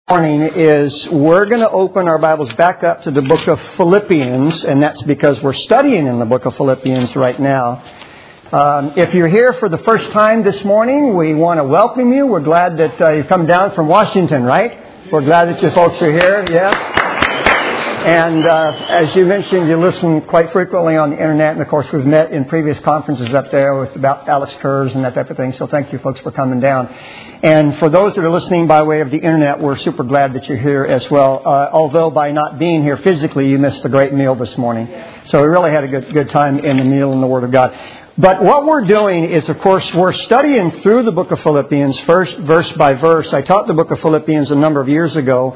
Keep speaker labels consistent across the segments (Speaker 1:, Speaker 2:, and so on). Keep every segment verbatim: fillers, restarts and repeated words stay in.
Speaker 1: Morning is we're going to open our Bibles back up to the book of Philippians, and that's because we're studying in the book of Philippians right now. Um, if you're here for the first time this morning, we want to welcome you. We're glad that uh, you've come down from Washington, right? We're glad that you folks are here, yes. And uh, as you mentioned, you listen quite frequently on the internet, and of course we've met in previous conferences up there with about Alex Kurz and that type of thing. So thank you folks for coming down. And for those that are listening by way of the internet, we're super glad that you're here as well. Uh, although by not being here physically, you missed the great meal this morning. So we really had a good good time in the meal and the Word of God. But what we're doing is, of course, we're studying through the book of Philippians, first verse by verse. I taught the book of Philippians a number of years ago.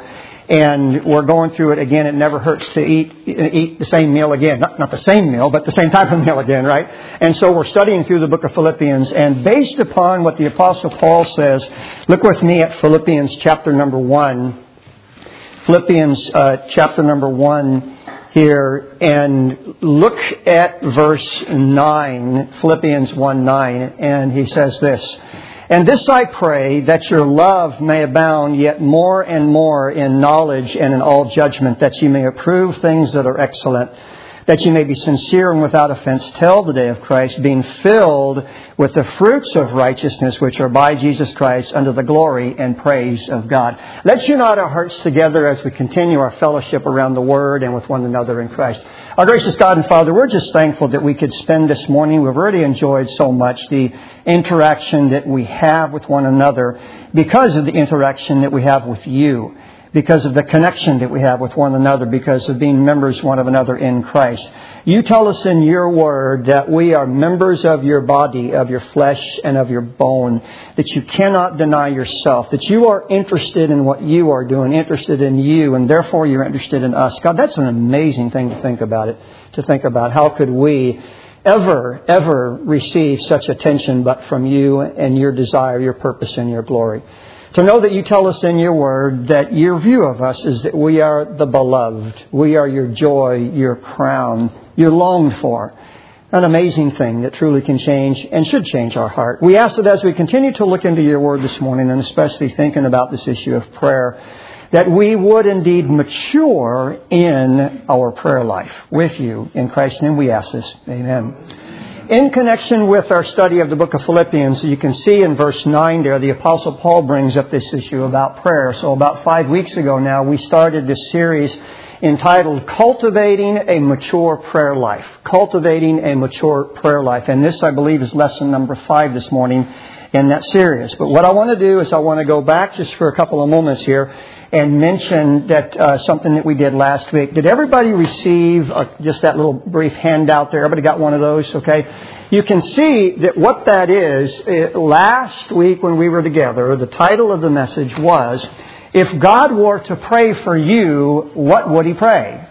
Speaker 1: And we're going through it again. It never hurts to eat eat the same meal again. Not, not the same meal, but the same type of meal again, right? And so we're studying through the book of Philippians. And based upon what the Apostle Paul says, look with me at Philippians chapter number one. Philippians uh, chapter number one here. And look at verse nine. Philippians one nine. And he says this. And this I pray, that your love may abound yet more and more in knowledge and in all judgment, that you may approve things that are excellent, that you may be sincere and without offense till the day of Christ, being filled with the fruits of righteousness which are by Jesus Christ unto the glory and praise of God. Let's unite our hearts together as we continue our fellowship around the Word and with one another in Christ. Our gracious God and Father, we're just thankful that we could spend this morning. We've already enjoyed so much the interaction that we have with one another because of the interaction that we have with you, because of the connection that we have with one another, because of being members one of another in Christ. You tell us in your word that we are members of your body, of your flesh, and of your bone, that you cannot deny yourself, that you are interested in what you are doing, interested in you, and therefore you're interested in us. God, that's an amazing thing to think about it, to think about. How could we ever, ever receive such attention but from you and your desire, your purpose, and your glory? To know that you tell us in your word that your view of us is that we are the beloved. We are your joy, your crown, your longed for. An amazing thing that truly can change and should change our heart. We ask that as we continue to look into your word this morning, and especially thinking about this issue of prayer, that we would indeed mature in our prayer life with you. In Christ's name we ask this. Amen. In connection with our study of the book of Philippians, you can see in verse nine there, the Apostle Paul brings up this issue about prayer. So about five weeks ago now, we started this series entitled Cultivating a Mature Prayer Life. Cultivating a Mature Prayer Life. And this, I believe, is lesson number five this morning in that series. But what I want to do is I want to go back just for a couple of moments here and mention that uh, something that we did last week. Did everybody receive uh, just that little brief handout there? Everybody got one of those? Okay. You can see that what that is, it, last week when we were together, the title of the message was, If God Were to Pray for You, What Would He Pray?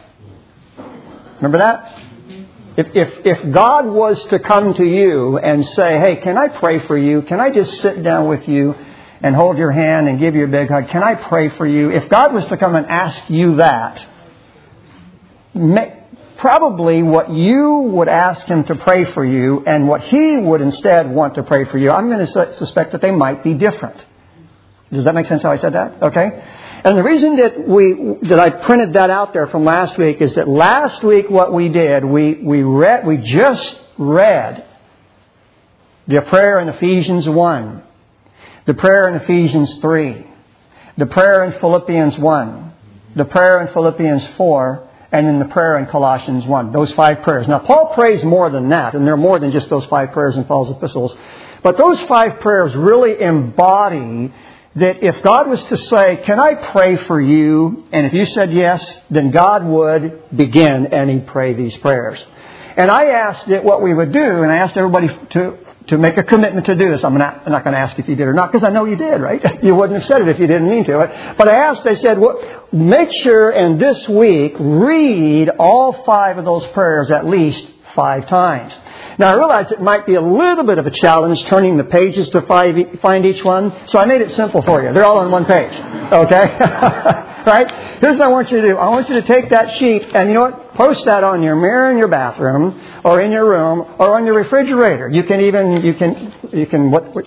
Speaker 1: Remember that? If, if, if God was to come to you and say, hey, can I pray for you? Can I just sit down with you and hold your hand and give you a big hug? Can I pray for you? If God was to come and ask you that, probably what you would ask Him to pray for you and what He would instead want to pray for you, I'm going to suspect that they might be different. Does that make sense how I said that? Okay. And the reason that we that I printed that out there from last week is that last week what we did, we we read we just read the prayer in Ephesians one. The prayer in Ephesians three, the prayer in Philippians one, the prayer in Philippians four, and then the prayer in Colossians one. Those five prayers. Now, Paul prays more than that, and there are more than just those five prayers in Paul's epistles. But those five prayers really embody that if God was to say, can I pray for you? And if you said yes, then God would begin and He'd pray these prayers. And I asked that what we would do, and I asked everybody to to make a commitment to do this. I'm not, I'm not going to ask if you did or not, because I know you did, right? You wouldn't have said it if you didn't mean to. But I asked, I said, well, make sure and this week read all five of those prayers at least five times. Now, I realize it might be a little bit of a challenge turning the pages to five, find each one, so I made it simple for you. They're all on one page, okay? Right? Here's what I want you to do. I want you to take that sheet and, you know what? Post that on your mirror in your bathroom or in your room or on your refrigerator. You can even, you can, you can, what, what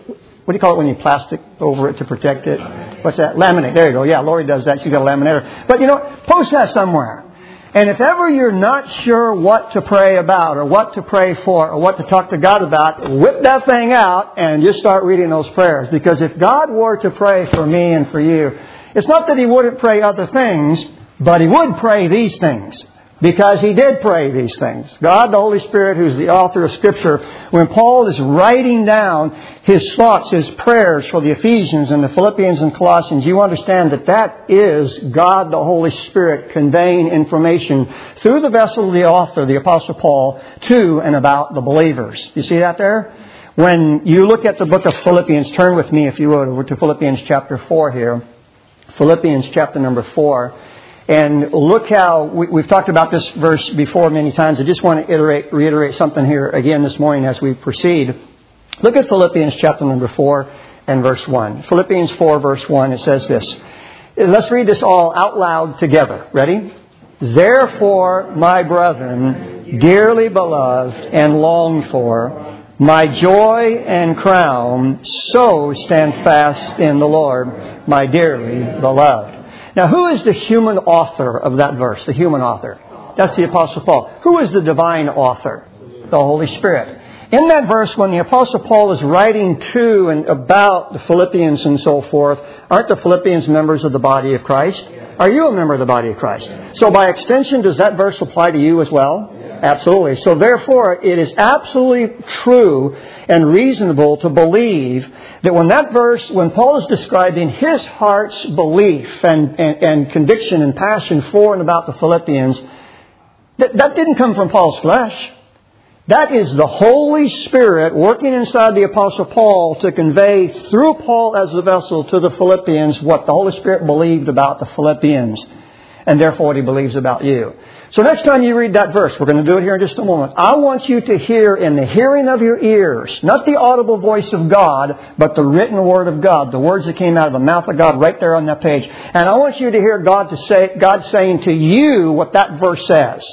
Speaker 1: what do you call it when you plastic over it to protect it? What's that? Laminate. There you go. Yeah, Lori does that. She's got a laminator. But, you know, post that somewhere. And if ever you're not sure what to pray about or what to pray for or what to talk to God about, whip that thing out and just start reading those prayers. Because if God were to pray for me and for you, it's not that He wouldn't pray other things, but He would pray these things. Because He did pray these things. God, the Holy Spirit, who's the author of Scripture, when Paul is writing down his thoughts, his prayers for the Ephesians and the Philippians and Colossians, you understand that that is God, the Holy Spirit, conveying information through the vessel of the author, the Apostle Paul, to and about the believers. You see that there? When you look at the book of Philippians, turn with me, if you would, over to Philippians chapter four here. Philippians chapter number four. And look how, we, we've talked about this verse before many times. I just want to iterate, reiterate something here again this morning as we proceed. Look at Philippians chapter number four and verse one. Philippians four verse one, it says this. Let's read this all out loud together. Ready? Therefore, my brethren, dearly beloved and longed for, my joy and crown, so stand fast in the Lord, my dearly beloved. Now, who is the human author of that verse? The human author. That's the Apostle Paul. Who is the divine author? The Holy Spirit. In that verse, when the Apostle Paul is writing to and about the Philippians and so forth, aren't the Philippians members of the body of Christ? Are you a member of the body of Christ? So by extension, does that verse apply to you as well? Absolutely. So therefore, it is absolutely true and reasonable to believe that when that verse, when Paul is describing his heart's belief and, and, and conviction and passion for and about the Philippians, that, that didn't come from Paul's flesh. That is the Holy Spirit working inside the Apostle Paul to convey through Paul as the vessel to the Philippians what the Holy Spirit believed about the Philippians and therefore what He believes about you. So next time you read that verse, we're going to do it here in just a moment. I want you to hear in the hearing of your ears, not the audible voice of God, but the written word of God, the words that came out of the mouth of God right there on that page. And I want you to hear God to say, God saying to you what that verse says.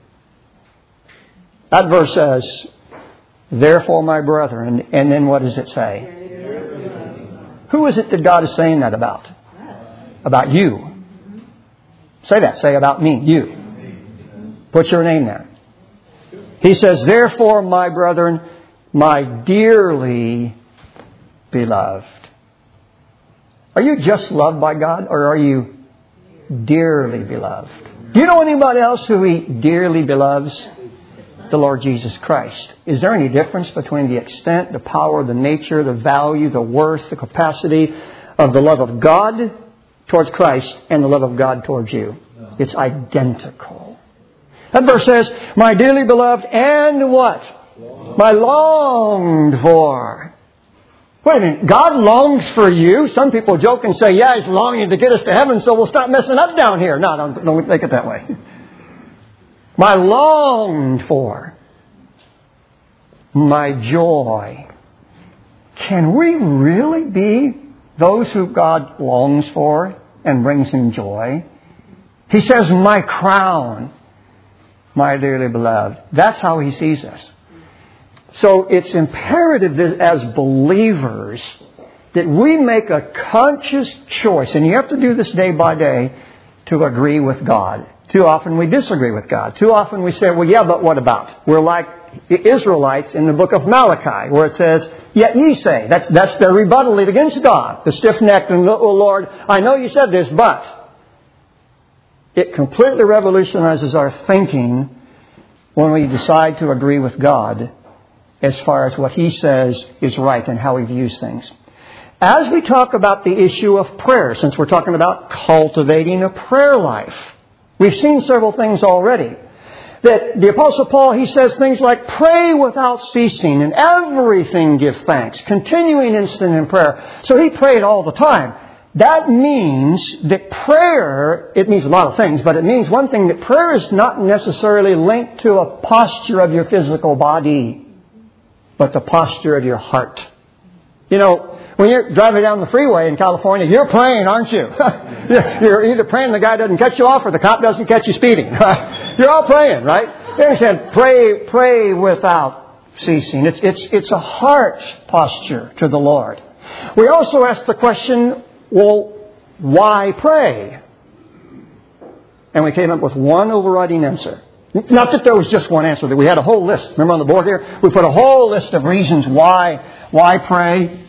Speaker 1: That verse says, therefore, my brethren, and then what does it say? Who is it that God is saying that about? About you. Say that. Say about me. You. Put your name there. He says, therefore, my brethren, my dearly beloved. Are you just loved by God, or are you dearly beloved? Do you know anybody else who He dearly beloves? The Lord Jesus Christ. Is there any difference between the extent, the power, the nature, the value, the worth, the capacity of the love of God towards Christ and the love of God towards you? It's identical. That verse says, my dearly beloved and what? My longed for. Wait a minute. God longs for you. Some people joke and say, yeah, He's longing to get us to heaven, so we'll stop messing up down here. No, don't, don't take it that way. My longed for. My joy. Can we really be those who God longs for and brings Him joy? He says, my crown, my dearly beloved. That's how He sees us. So it's imperative that as believers that we make a conscious choice, and you have to do this day by day, to agree with God. Too often we disagree with God. Too often we say, well, yeah, but what about? We're like the Israelites in the book of Malachi, where it says, yet ye say. That's, that's their rebuttal against God. The stiff-necked, and, oh Lord, I know you said this, but it completely revolutionizes our thinking when we decide to agree with God as far as what He says is right and how He views things. As we talk about the issue of prayer, since we're talking about cultivating a prayer life, we've seen several things already. That the Apostle Paul, he says things like, pray without ceasing, and everything give thanks, continuing instant in prayer. So he prayed all the time. That means that prayer, it means a lot of things, but it means one thing, that prayer is not necessarily linked to a posture of your physical body, but the posture of your heart. You know, when you're driving down the freeway in California, you're praying, aren't you? You're either praying the guy doesn't catch you off or the cop doesn't catch you speeding. You're all praying, right? You understand? Pray, pray without ceasing. It's, it's, it's a heart posture to the Lord. We also ask the question, well, why pray? And we came up with one overriding answer. Not that there was just one answer, that we had a whole list. Remember on the board here? We put a whole list of reasons why, why pray.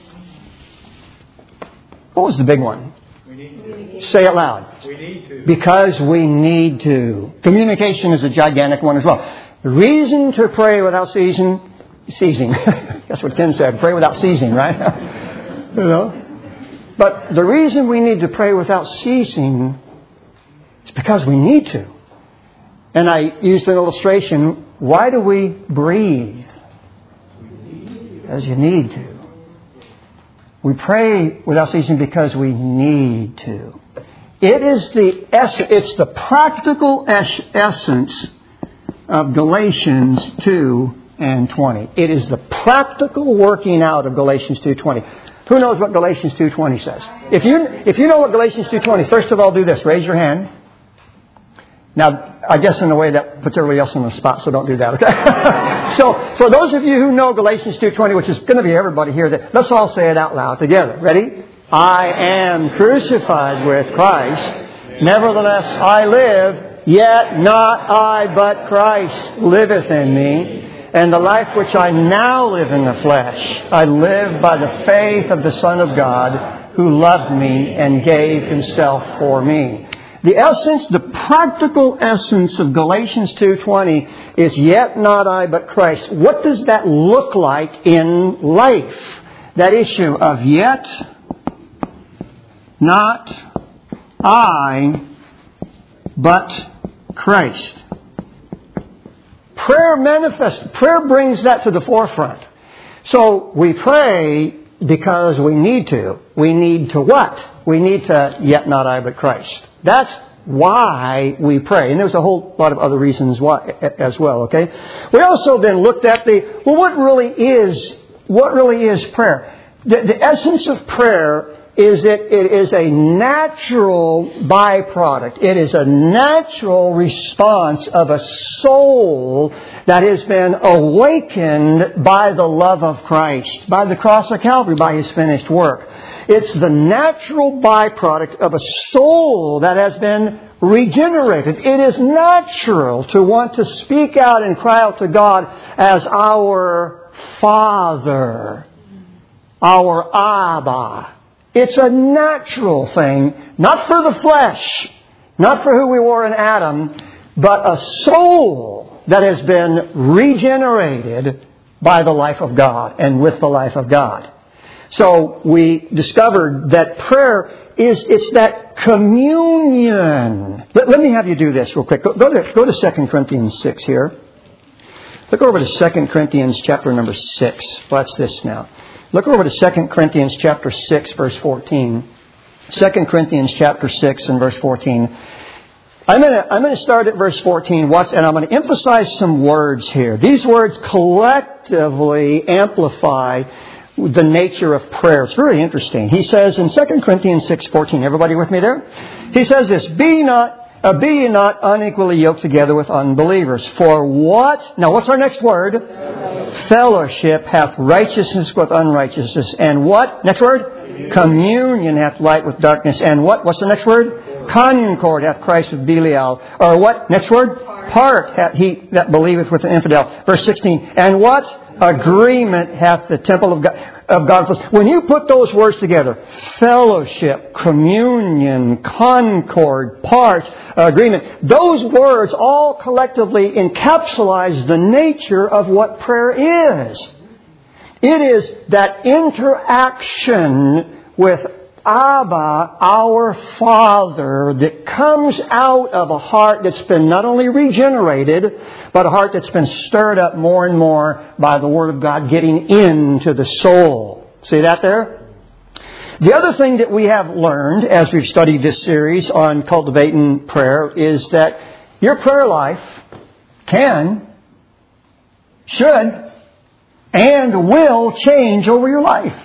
Speaker 1: What was the big one?
Speaker 2: We need to.
Speaker 1: Say it loud.
Speaker 2: We need to.
Speaker 1: Because we need to. Communication is a gigantic one as well. The reason to pray without ceasing, ceasing. That's what Ken said. Pray without ceasing, right? You know? But the reason we need to pray without ceasing is because we need to. And I used an illustration. Why do we breathe? Because you need to. We pray without ceasing because we need to. It is the ess- it's the practical es- essence of Galatians two and twenty. It is the practical working out of Galatians two twenty. Who knows what Galatians two twenty says? If you if you know what Galatians two twenty, first of all, do this. Raise your hand. Now, I guess in a way that puts everybody else on the spot, so don't do that, okay? So, for those of you who know Galatians two twenty, which is going to be everybody here, that let's all say it out loud together. Ready? I am crucified with Christ. Nevertheless, I live, yet not I, but Christ liveth in me. And the life which I now live in the flesh, I live by the faith of the Son of God, who loved me and gave Himself for me. The essence, the practical essence of Galatians two twenty is yet not I, but Christ. What does that look like in life? That issue of yet not I, but Christ. Prayer manifests, prayer brings that to the forefront. So we pray because we need to. We need to what? We need to yet not I, but Christ. That's why we pray. And there's a whole lot of other reasons why as well, okay? We also then looked at the, well, what really is, what really is prayer? The, the essence of prayer is that it is a natural byproduct. It is a natural response of a soul that has been awakened by the love of Christ, by the cross of Calvary, by His finished work. It's the natural byproduct of a soul that has been regenerated. It is natural to want to speak out and cry out to God as our Father, our Abba. It's a natural thing, not for the flesh, not for who we were in Adam, but a soul that has been regenerated by the life of God and with the life of God. So we discovered that prayer is, it's that communion. Let, let me have you do this real quick. Go, go to, go to Second Corinthians six here. Look over to Second Corinthians chapter number six. Watch this now. Look over to Second Corinthians chapter six, verse fourteen. Second Corinthians chapter six and verse fourteen. I'm going to I'm going to start at verse fourteen. Watch, and I'm going to emphasize some words here. These words collectively amplify the nature of prayer. It's very interesting. He says in Second Corinthians six fourteen. Everybody with me there? He says this: Be not uh, be ye not unequally yoked together with unbelievers. For what? Now, what's our next word? Fellowship, Fellowship hath righteousness with unrighteousness, and what? Next word? Communion. Communion hath light with darkness, and what? What's the next word? Concord hath Christ with Belial. Or what? Next word? Part, Part hath he that believeth with an infidel. Verse sixteen. And what? Agreement hath the temple of God. Of God. When you put those words together, fellowship, communion, concord, part, agreement, those words all collectively encapsulize the nature of what prayer is. It is that interaction with Abba, our Father, that comes out of a heart that's been not only regenerated, but a heart that's been stirred up more and more by the Word of God getting into the soul. See that there? The other thing that we have learned as we've studied this series on cultivating prayer is that your prayer life can, should, and will change over your life.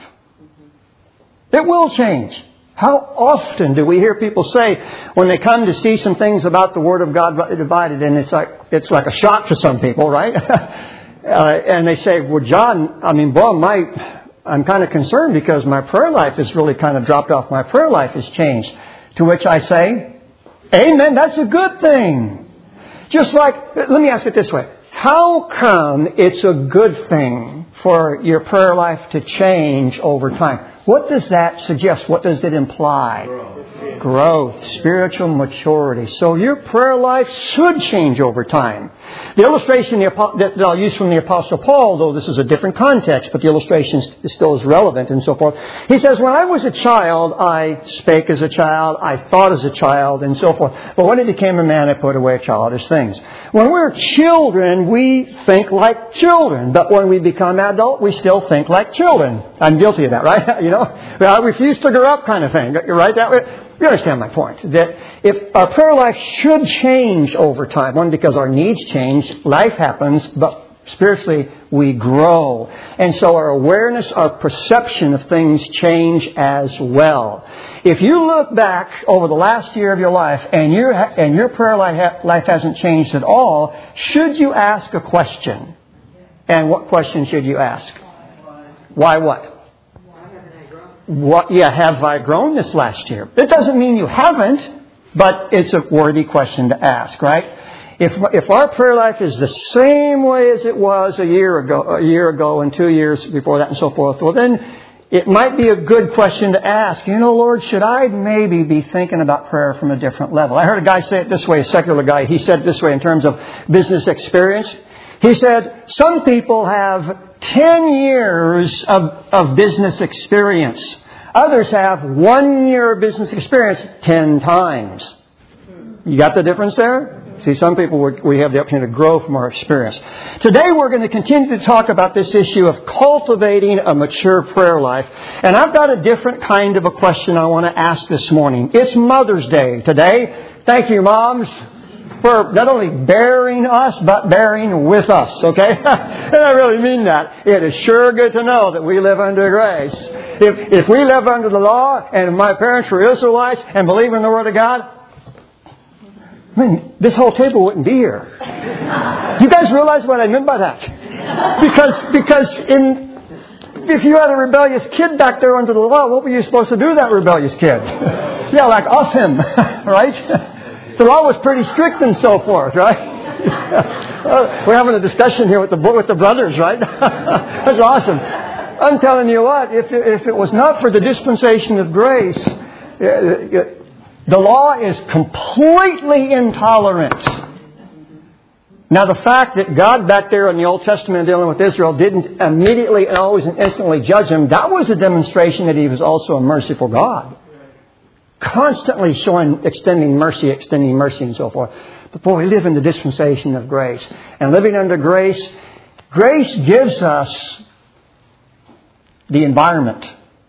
Speaker 1: It will change. How often do we hear people say when they come to see some things about the Word of God divided, and it's like it's like a shock to some people, right? uh, and they say, "Well, John, I mean, boy, my I'm kind of concerned because my prayer life has really kind of dropped off. My prayer life has changed. To which I say, amen, that's a good thing. Just like, let me ask it this way. How come it's a good thing for your prayer life to change over time? What does that suggest? What does it imply?
Speaker 2: Growth.
Speaker 1: Growth, spiritual maturity. So your prayer life should change over time. The illustration that I'll use from the Apostle Paul, though this is a different context, but the illustration still is relevant and so forth. He says, when I was a child, I spake as a child, I thought as a child, and so forth. But when I became a man, I put away childish things. When we're children, we think like children. But when we become adult, we still think like children. I'm guilty of that, right? You know, I refuse to grow up kind of thing. Right? That way. You understand my point, that if our prayer life should change over time, one, because our needs change, life happens, but spiritually we grow. And so our awareness, our perception of things change as well. If you look back over the last year of your life and your, and your prayer life, life hasn't changed at all, should you ask a question? And what question should you ask? Why what? What, yeah, have I grown this last year? It doesn't mean you haven't, but it's a worthy question to ask, right? If if our prayer life is the same way as it was a year ago, a year ago, and two years before that, and so forth, well, then it might be a good question to ask. You know, Lord, should I maybe be thinking about prayer from a different level? I heard a guy say it this way, a secular guy. He said it this way in terms of business experience. He said, some people have ten years of, of business experience. Others have one year of business experience ten times. You got the difference there? See, some people, we have the opportunity to grow from our experience. Today we're going to continue to talk about this issue of cultivating a mature prayer life. And I've got a different kind of a question I want to ask this morning. It's Mother's Day today. Thank you, moms, for not only bearing us, but bearing with us, okay? And I really mean that. It is sure good to know that we live under grace. If, if we live under the law, and my parents were Israelites and believe in the Word of God, I mean, this whole table wouldn't be here. You guys realize what I meant by that? Because, because in, if you had a rebellious kid back there under the law, what were you supposed to do to that rebellious kid? Yeah, like off him, right? The law was pretty strict and so forth, right? We're having a discussion here with the with the brothers, right? That's awesome. I'm telling you what, if if it was not for the dispensation of grace, the law is completely intolerant. Now, the fact that God back there in the Old Testament dealing with Israel didn't immediately and always and instantly judge them, that was a demonstration that He was also a merciful God. Constantly showing, extending mercy, extending mercy and so forth. But boy, we live in the dispensation of grace. And living under grace, grace gives us the environment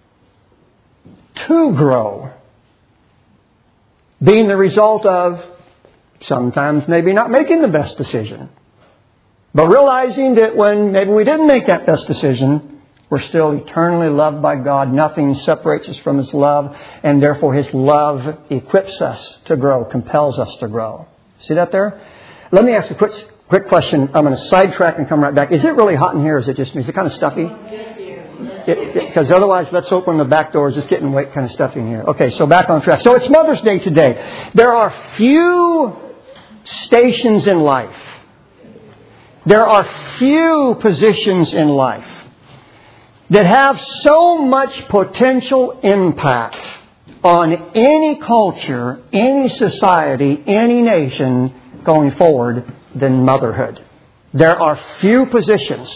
Speaker 1: to grow. Being the result of sometimes maybe not making the best decision. But realizing that when maybe we didn't make that best decision, we're still eternally loved by God. Nothing separates us from His love. And therefore His love equips us to grow, compels us to grow. See that there? Let me ask a quick quick question. I'm going to sidetrack and come right back. Is it really hot in here or is it just me? Is it kind of stuffy? Because otherwise, let's open the back doors. It's getting way kind of stuffy in here. Okay, so back on track. So it's Mother's Day today. There are few stations in life. There are few positions in life that have so much potential impact on any culture, any society, any nation going forward than motherhood. There are few positions.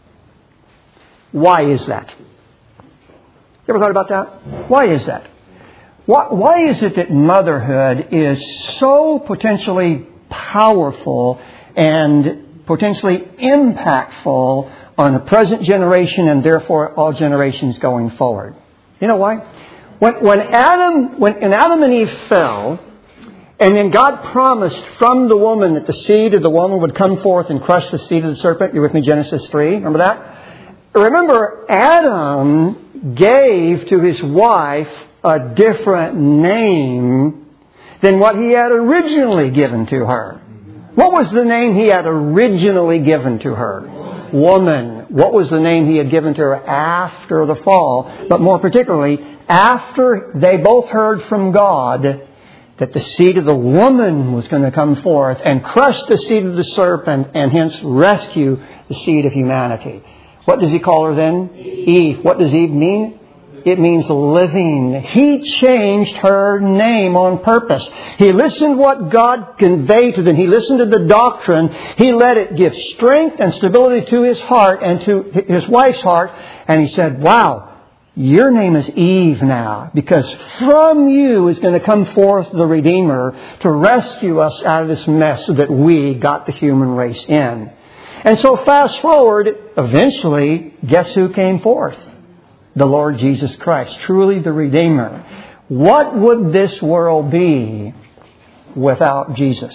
Speaker 1: Why is that? You ever thought about that? Why is that? Why, why is it that motherhood is so potentially powerful and potentially impactful on the present generation and therefore all generations going forward? You know why? When, when Adam, when, when Adam and Eve fell, and then God promised from the woman that the seed of the woman would come forth and crush the seed of the serpent. You with me? Genesis three. Remember that? Remember, Adam gave to his wife a different name than what he had originally given to her. What was the name he had originally given to her? Woman. what was the name He had given to her after the fall, but more particularly, after they both heard from God that the seed of the woman was going to come forth and crush the seed of the serpent and hence rescue the seed of humanity. What does He call her then? Eve. What does Eve mean? It means living. He changed her name on purpose. He listened to what God conveyed to them. He listened to the doctrine. He let it give strength and stability to his heart and to his wife's heart. And he said, wow, your name is Eve now, because from you is going to come forth the Redeemer to rescue us out of this mess that we got the human race in. And so fast forward, eventually, guess who came forth? The Lord Jesus Christ, truly the Redeemer. What would this world be without Jesus?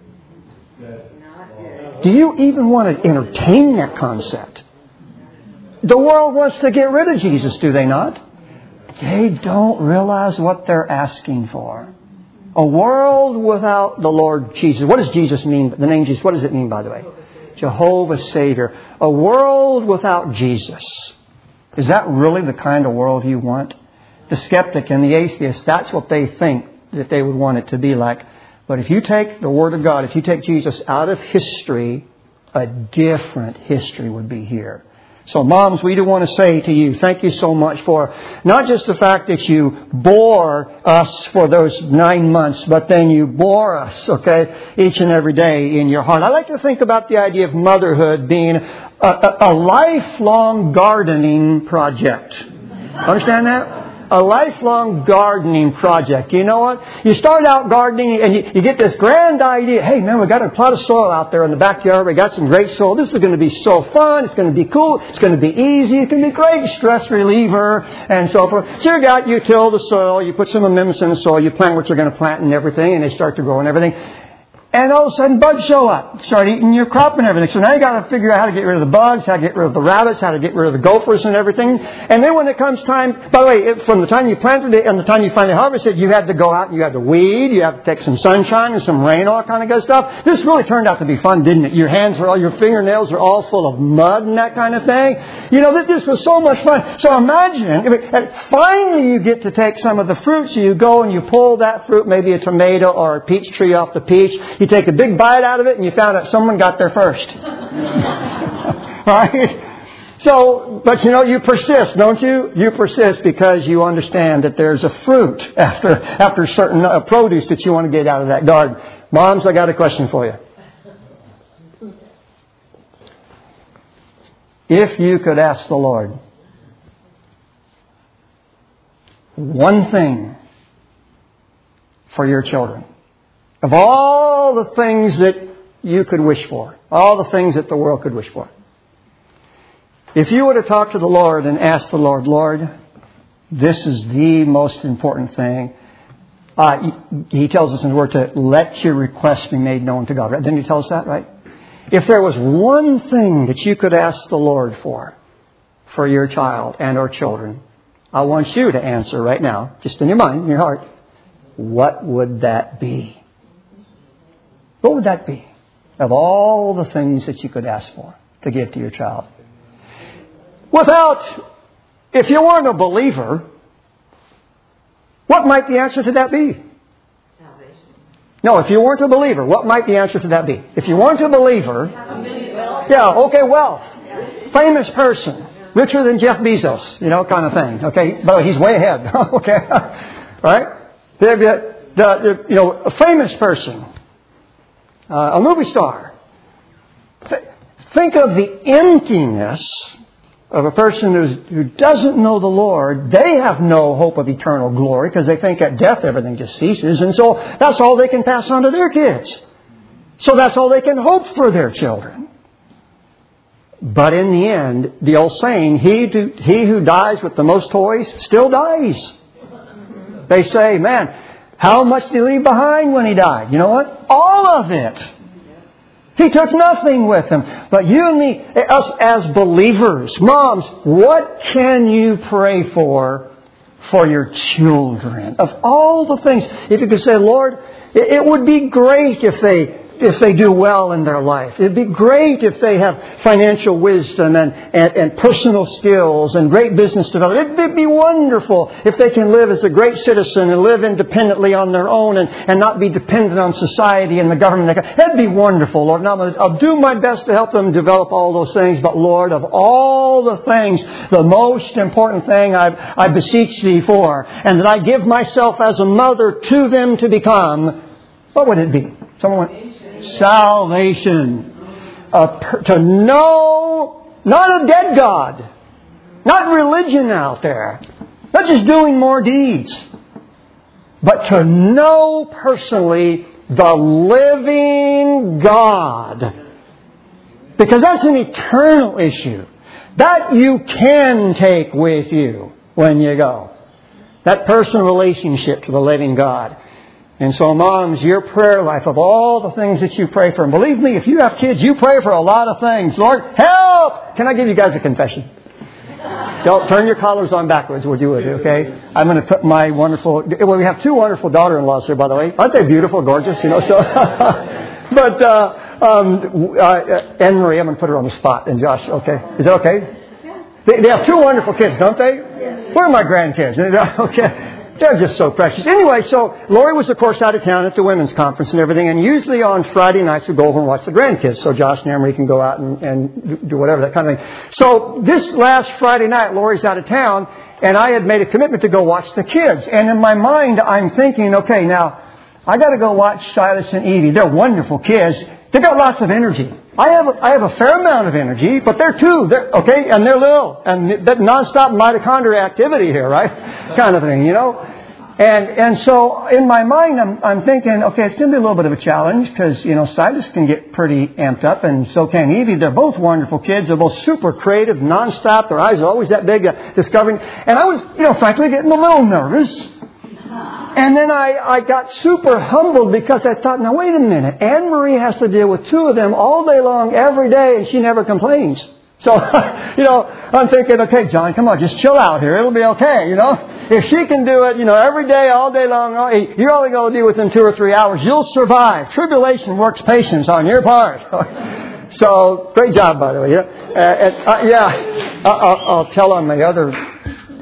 Speaker 1: Do you even want to entertain that concept? The world wants to get rid of Jesus, do they not? They don't realize what they're asking for. A world without the Lord Jesus. What does Jesus mean? The name Jesus, what does it mean, by the way? Jehovah Savior. A world without Jesus. Is that really the kind of world you want? The skeptic and the atheist, that's what they think that they would want it to be like. But if you take the Word of God, if you take Jesus out of history, a different history would be here. So moms, we do want to say to you, thank you so much for not just the fact that you bore us for those nine months, but then you bore us, okay, each and every day in your heart. I like to think about the idea of motherhood being a, a, a lifelong gardening project. Understand that? A lifelong gardening project. You know what? You start out gardening and you, you get this grand idea. Hey, man, we got a plot of soil out there in the backyard. We got some great soil. This is going to be so fun. It's going to be cool. It's going to be easy. It's going to be great stress reliever and so forth. So you got, you till the soil. You put some amendments in the soil. You plant what you're going to plant and everything. And they start to grow and everything. And all of a sudden bugs show up. Start eating your crop and everything. So now you got to figure out how to get rid of the bugs, how to get rid of the rabbits, how to get rid of the gophers and everything. And then when it comes time, by the way, it, from the time you planted it and the time you finally harvested, you had to go out and you had to weed, you had to take some sunshine and some rain, all that kind of good stuff. This really turned out to be fun, didn't it? Your hands are all, your fingernails are all full of mud and that kind of thing. You know, this was so much fun. So imagine, if finally you get to take some of the fruit, so you go and you pull that fruit, maybe a tomato or a peach tree off the peach. You take a big bite out of it and you found out someone got there first. Right? So, but you know, you persist, don't you? You persist because you understand that there's a fruit after after certain uh, produce that you want to get out of that garden. Moms, I got a question for you. If you could ask the Lord one thing for your children, of all the things that you could wish for, all the things that the world could wish for, if you were to talk to the Lord and ask the Lord, Lord, this is the most important thing. Uh, he, he tells us in the Word to let your requests be made known to God. Right? Didn't he tell us that, right? If there was one thing that you could ask the Lord for, for your child and or children, I want you to answer right now, just in your mind, in your heart, what would that be? What would that be? Of all the things that you could ask for to give to your child. Without, if you weren't a believer, what might the answer to that be?
Speaker 2: Salvation.
Speaker 1: No, if you weren't a believer, what might the answer to that be? If you weren't a believer, yeah, okay, wealth. Famous person. Richer than Jeff Bezos, you know, kind of thing. Okay, but he's way ahead. Okay, right? The, the, you know, a famous person. Uh, a movie star. Th- think of the emptiness of a person who's, who doesn't know the Lord. They have no hope of eternal glory because they think at death everything just ceases. And so that's all they can pass on to their kids. So that's all they can hope for their children. But in the end, the old saying, he, do, he who dies with the most toys still dies. They say, man, how much did he leave behind when he died? You know what? All of it. He took nothing with him. But you and me, us as believers, moms, what can you pray for for your children? Of all the things, if you could say, Lord, it would be great if they if they do well in their life. It'd be great if they have financial wisdom and, and, and personal skills and great business development. It'd be wonderful if they can live as a great citizen and live independently on their own and, and not be dependent on society and the government. That'd be wonderful, Lord. Now, I'll do my best to help them develop all those things. But Lord, of all the things, the most important thing I, I beseech Thee for, and that I give myself as a mother to them to become, what would it be? Someone went, salvation. Uh, per, to know, not a dead God, not religion out there, not just doing more deeds, but to know personally the living God. Because that's an eternal issue. That you can take with you when you go. That personal relationship to the living God. And so, moms, your prayer life of all the things that you pray for. And believe me, if you have kids, you pray for a lot of things. Lord, help! Can I give you guys a confession? Don't turn your collars on backwards, would you, would you, okay? I'm going to put my wonderful... Well, we have two wonderful daughter-in-laws here, by the way. Aren't they beautiful, gorgeous, you know? So, but, uh, um, uh, Anne Marie, I'm going to put her on the spot. And Josh, okay? Is that okay? They, they have two wonderful kids, don't they? Where are my grandkids? Okay. They're just so precious. Anyway, so Lori was, of course, out of town at the women's conference and everything. And usually on Friday nights we go over and watch the grandkids. So Josh and Anne-Marie can go out and, and do whatever, that kind of thing. So this last Friday night, Lori's out of town. And I had made a commitment to go watch the kids. And in my mind, I'm thinking, okay, now, I got to go watch Silas and Evie. They're wonderful kids. They got lots of energy. I have a, I have a fair amount of energy, but they're two, they're, okay, and they're little, and that nonstop mitochondria activity here, right? Kind of thing, you know. And and so in my mind, I'm I'm thinking, okay, it's going to be a little bit of a challenge because you know Silas can get pretty amped up, and so can Evie. They're both wonderful kids. They're both super creative, nonstop. Their eyes are always that big, uh, discovering. And I was, you know, frankly, getting a little nervous. And then I, I got super humbled because I thought, now wait a minute. Anne Marie has to deal with two of them all day long, every day, and she never complains. So, you know, I'm thinking, okay, John, come on, just chill out here. It'll be okay, you know. If she can do it, you know, every day, all day long, you're only going to deal with in two or three hours. You'll survive. Tribulation works patience on your part. So, great job, by the way. Yeah, uh, uh, yeah. I'll, I'll tell on my other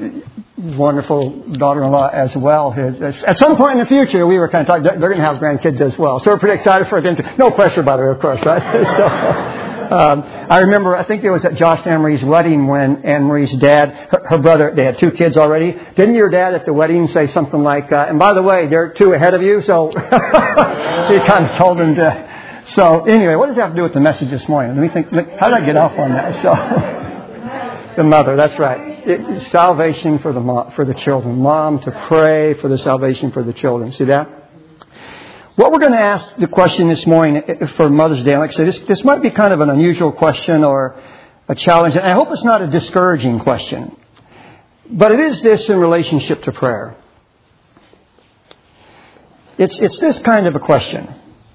Speaker 1: wonderful daughter-in-law as well. His, at some point in the future, we were kind of talking, they're going to have grandkids as well. So we're pretty excited for them to, no pressure, by the way, of course, right? So, um, I remember, I think it was at Josh and Anne-Marie's wedding when Anne-Marie's dad, her, her brother, they had two kids already. Didn't your dad at the wedding say something like, uh, and by the way, they're two ahead of you, so he kind of told them to. So anyway, what does that have to do with the message this morning? Let me think, how did I get off on that? So. The mother, that's right. It, salvation for the mom, for the children. Mom to pray for the salvation for the children. See that? What we're going to ask the question this morning for Mother's Day, like I say, this, this might be kind of an unusual question or a challenge. And I hope it's not a discouraging question. But it is this in relationship to prayer. It's, it's this kind of a question.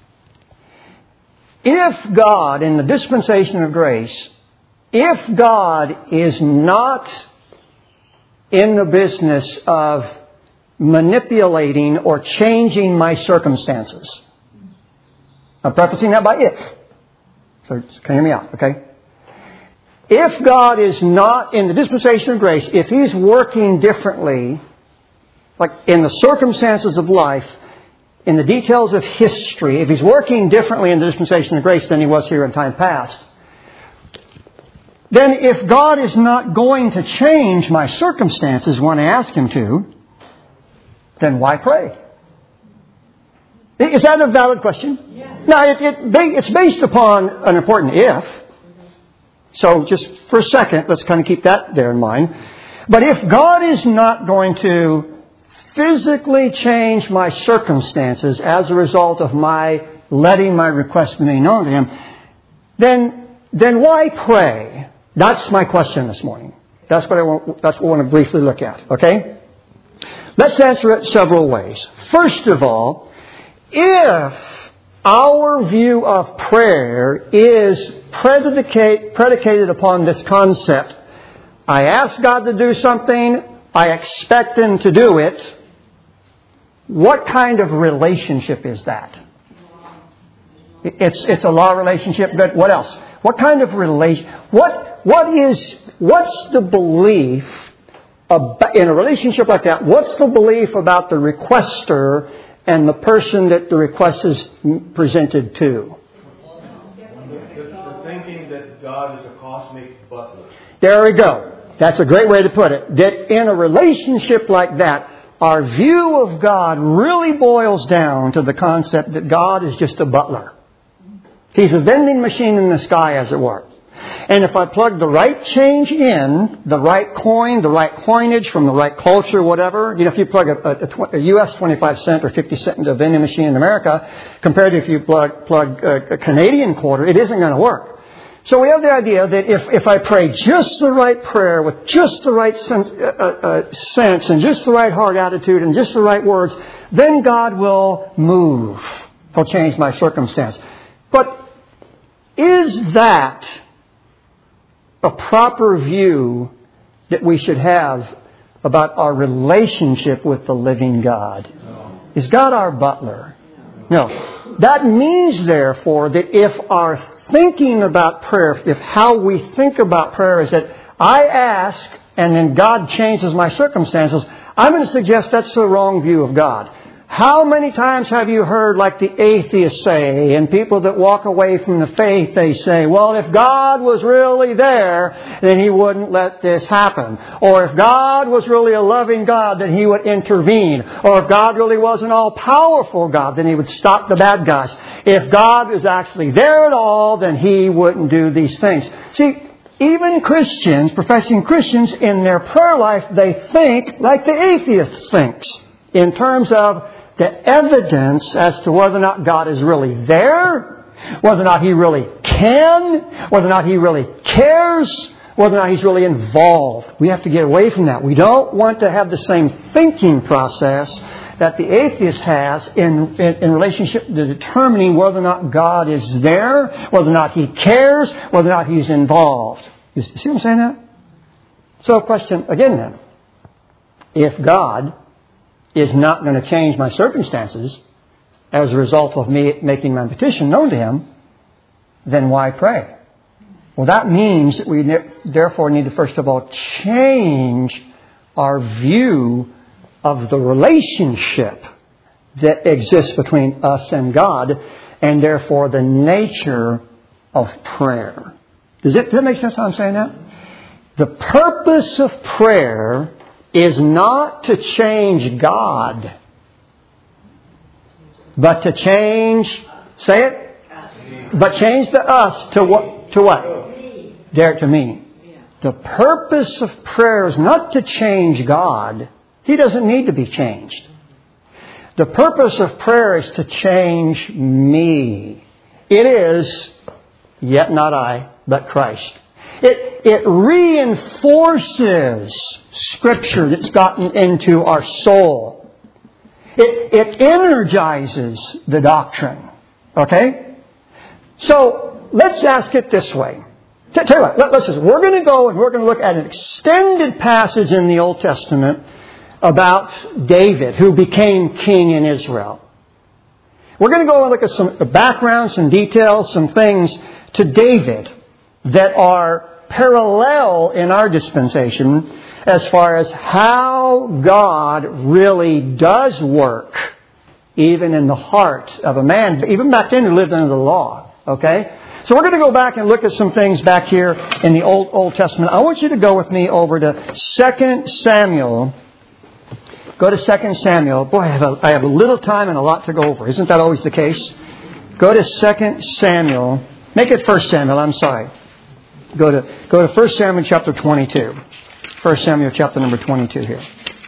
Speaker 1: If God, in the dispensation of grace, if God is not in the business of manipulating or changing my circumstances, I'm prefacing that by if. So can you hear me out, okay? If God is not in the dispensation of grace, if He's working differently, like in the circumstances of life, in the details of history, if He's working differently in the dispensation of grace than He was here in time past, then if God is not going to change my circumstances when I ask Him to, then why pray? Is that a valid question? Yes. Now, it, it, it's based upon an important if. So just for a second, let's kind of keep that there in mind. But if God is not going to physically change my circumstances as a result of my letting my request be made known to Him, then, then why pray? That's my question this morning. That's what I want, that's what I want to briefly look at. Okay? Let's answer it several ways. First of all, if our view of prayer is predicate, predicated upon this concept, I ask God to do something, I expect Him to do it, what kind of relationship is that? It's it's a law relationship. But what else? What kind of relation? What what is what's the belief about, in a relationship like that? What's the belief about the requester and the person that the request is presented to?
Speaker 2: The thinking that God is a cosmic butler.
Speaker 1: There we go. That's a great way to put it. That in a relationship like that, our view of God really boils down to the concept that God is just a butler. He's a vending machine in the sky, as it were. And if I plug the right change in, the right coin, the right coinage from the right culture, whatever, you know, if you plug a, a, a U S twenty-five cent or fifty cent into a vending machine in America, compared to if you plug, plug a, a Canadian quarter, it isn't going to work. So we have the idea that if, if I pray just the right prayer with just the right sense, uh, uh, sense and just the right heart attitude and just the right words, then God will move. He'll change my circumstance. But is that a proper view that we should have about our relationship with the living God? No. Is God our butler? No. That means, therefore, that if our thinking about prayer, if how we think about prayer is that I ask and then God changes my circumstances, I'm going to suggest that's the wrong view of God. How many times have you heard, like the atheists say, and people that walk away from the faith, they say, well, if God was really there, then He wouldn't let this happen. Or if God was really a loving God, then He would intervene. Or if God really was an all-powerful God, then He would stop the bad guys. If God is actually there at all, then He wouldn't do these things. See, even Christians, professing Christians, in their prayer life, they think like the atheist thinks, in terms of the evidence as to whether or not God is really there, whether or not He really can, whether or not He really cares, whether or not He's really involved. We have to get away from that. We don't want to have the same thinking process that the atheist has in, in, in relationship to determining whether or not God is there, whether or not He cares, whether or not He's involved. You see what I'm saying now? So question again then. If God is not going to change my circumstances as a result of me making my petition known to Him, then why pray? Well, that means that we therefore need to first of all change our view of the relationship that exists between us and God, and therefore the nature of prayer. Does, it, does that make sense how I'm saying that? The purpose of prayer is not to change God, but to change, say it, but change the us to what? To what? Dare to me. The purpose of prayer is not to change God. He doesn't need to be changed. The purpose of prayer is to change me. It is, yet not I, but Christ. It, it reinforces Scripture that's gotten into our soul. It, it energizes the doctrine. Okay? So, let's ask it this way. Tell you what, let, let's just, we're going to go and we're going to look at an extended passage in the Old Testament about David, who became king in Israel. We're going to go and look at some background, some details, some things to David that are parallel in our dispensation as far as how God really does work even in the heart of a man, even back then who lived under the law. Okay? So we're going to go back and look at some things back here in the Old Old Testament. I want you to go with me over to Second Samuel. Go to Second Samuel. Boy, I have, a, I have a little time and a lot to go over. Isn't that always the case? Go to Second Samuel. Make it First Samuel. I'm sorry. Go to go to First Samuel chapter twenty-two. First Samuel chapter number twenty-two here.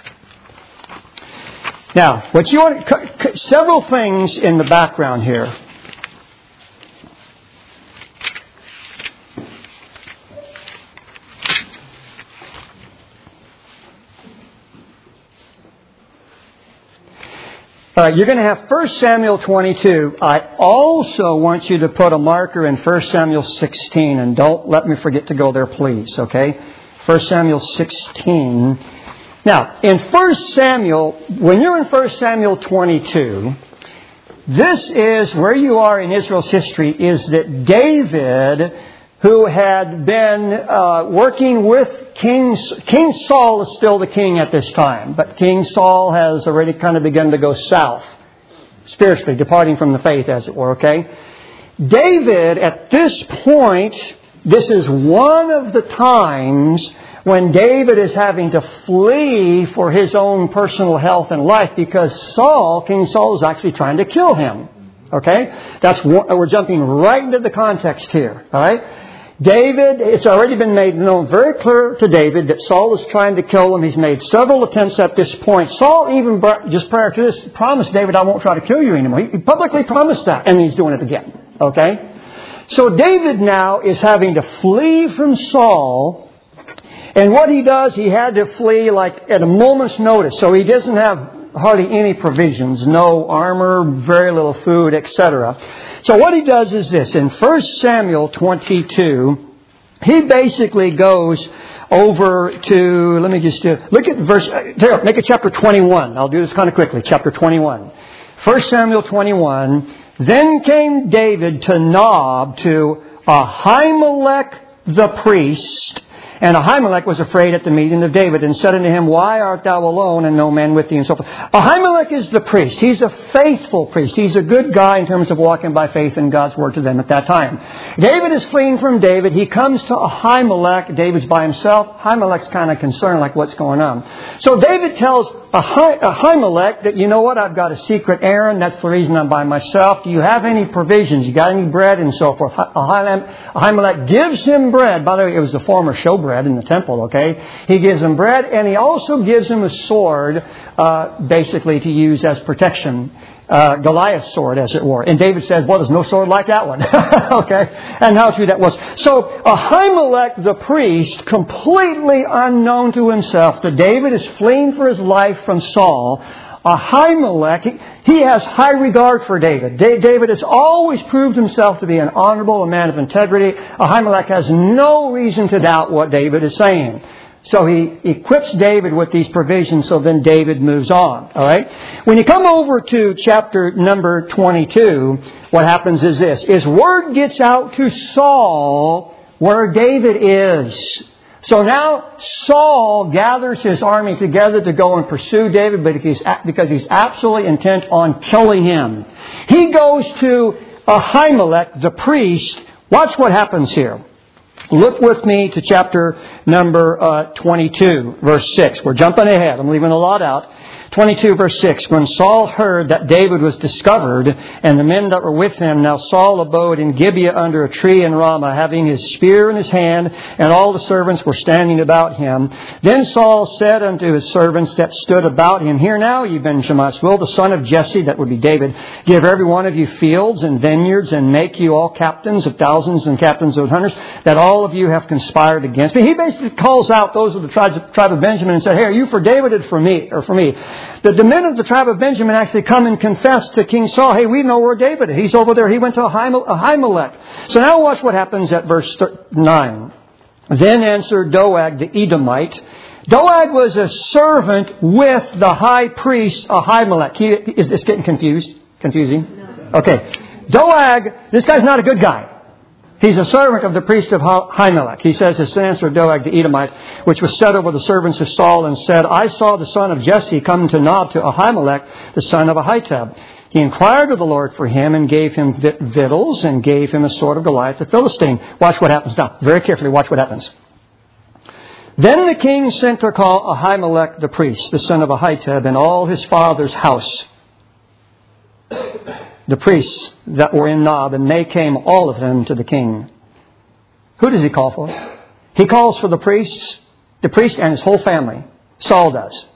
Speaker 1: Now, what you want, several things in the background here. All right, you're going to have First Samuel twenty-two. I also want you to put a marker in First Samuel sixteen, and don't let me forget to go there, please, okay? First Samuel sixteen. Now, in First Samuel, when you're in First Samuel twenty-two, This is where you are in Israel's history, is that David, who had been uh, working with King, King Saul is still the king at this time, but King Saul has already kind of begun to go south, spiritually, departing from the faith, as it were, okay? David, at this point, this is one of the times when David is having to flee for his own personal health and life because Saul, King Saul, is actually trying to kill him. Okay? That's we're jumping right into the context here. All right? David, it's already been made known very clear to David that Saul is trying to kill him. He's made several attempts at this point. Saul even, just prior to this, promised David, I won't try to kill you anymore. He publicly promised that, and he's doing it again. Okay? So David now is having to flee from Saul. And what he does, he had to flee like at a moment's notice. So he doesn't have hardly any provisions, no armor, very little food, et cetera. So what he does is this. In First Samuel twenty-two, he basically goes over to, let me just do, look at verse, here, make it chapter twenty-one. I'll do this kind of quickly. Chapter twenty-one. First Samuel twenty-one. Then came David to Nob, to Ahimelech the priest. And Ahimelech was afraid at the meeting of David and said unto him, Why art thou alone and no man with thee? And so forth. Ahimelech is the priest. He's a faithful priest. He's a good guy in terms of walking by faith in God's word to them at that time. David is fleeing from David. He comes to Ahimelech. David's by himself. Ahimelech's kind of concerned, like, what's going on? So David tells Ahimelech that, you know what, I've got a secret errand. That's the reason I'm by myself. Do you have any provisions? You got any bread? And so forth. Ahimelech gives him bread. By the way, it was the former showbread in the temple, okay? He gives him bread, and he also gives him a sword, uh, basically to use as protection. Uh, Goliath's sword, as it were. And David said, well, there's no sword like that one. Okay? And how true that was. So, Ahimelech the priest, completely unknown to himself, that David is fleeing for his life from Saul. Ahimelech, he has high regard for David. David has always proved himself to be an honorable, a man of integrity. Ahimelech has no reason to doubt what David is saying. So he equips David with these provisions, so then David moves on. All right? When you come over to chapter number twenty-two, what happens is this, is word gets out to Saul where David is. So now Saul gathers his army together to go and pursue David because he's absolutely intent on killing him. He goes to Ahimelech, the priest. Watch what happens here. Look with me to chapter number uh, twenty-two, verse six. We're jumping ahead. I'm leaving a lot out. twenty-two, verse six. When Saul heard that David was discovered, and the men that were with him, now Saul abode in Gibeah under a tree in Ramah, having his spear in his hand, and all the servants were standing about him. Then Saul said unto his servants that stood about him, Hear now, ye Benjamites, will the son of Jesse, that would be David, give every one of you fields and vineyards, and make you all captains of thousands and captains of hundreds, that all of you have conspired against me? He basically calls out those of the tribe of, tribe of Benjamin and said, Hey, are you for David or for me? Or for me? The, the men of the tribe of Benjamin actually come and confess to King Saul, hey, we know where David is. He's over there. He went to Ahimelech. So now watch what happens at verse nine. Then answered Doeg the Edomite. Doeg was a servant with the high priest Ahimelech. He, is this getting confused? Confusing? No. Okay. Doeg, this guy's not a good guy. He's a servant of the priest of Ahimelech. He says, his answer Doeg the Edomite, which was set over the servants of Saul, and said, I saw the son of Jesse come to Nob to Ahimelech, the son of Ahitub. He inquired of the Lord for him, and gave him victuals, and gave him a sword of Goliath the Philistine. Watch what happens now. Very carefully, watch what happens. Then the king sent to call Ahimelech the priest, the son of Ahitub, and all his father's house, the priests that were in Nob, and they came, all of them, to the king. Who does he call for? He calls for the priests, the priest and his whole family. Saul does.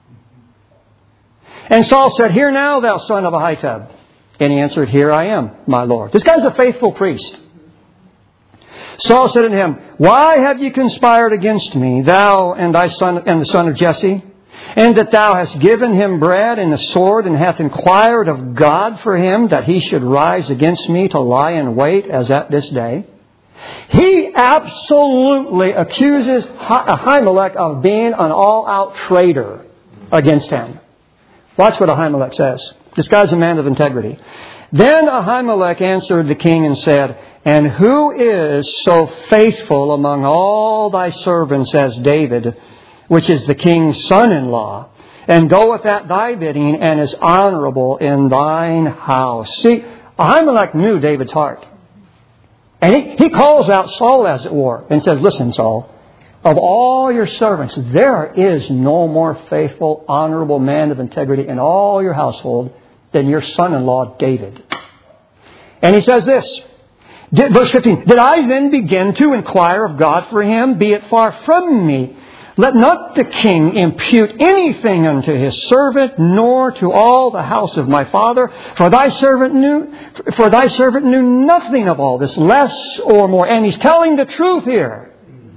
Speaker 1: And Saul said, Hear now, thou son of Ahitub. And he answered, Here I am, my Lord. This guy's a faithful priest. Saul said unto him, Why have ye conspired against me, thou and thy son and the son of Jesse? And that thou hast given him bread and a sword, and hath inquired of God for him, that he should rise against me to lie in wait, as at this day? He absolutely accuses Ahimelech of being an all-out traitor against him. Watch what Ahimelech says. This guy's a man of integrity. Then Ahimelech answered the king and said, "And who is so faithful among all thy servants as David, which is the king's son-in-law, and goeth at thy bidding, and is honorable in thine house?" See, Ahimelech knew David's heart. And he, he calls out Saul, as it were, and says, "Listen, Saul, of all your servants, there is no more faithful, honorable man of integrity in all your household than your son-in-law David." And he says this, verse fifteen, "Did I then begin to inquire of God for him? Be it far from me. Let not the king impute anything unto his servant, nor to all the house of my father. For thy servant knew, for thy servant knew nothing of all this, less or more." And he's telling the truth here.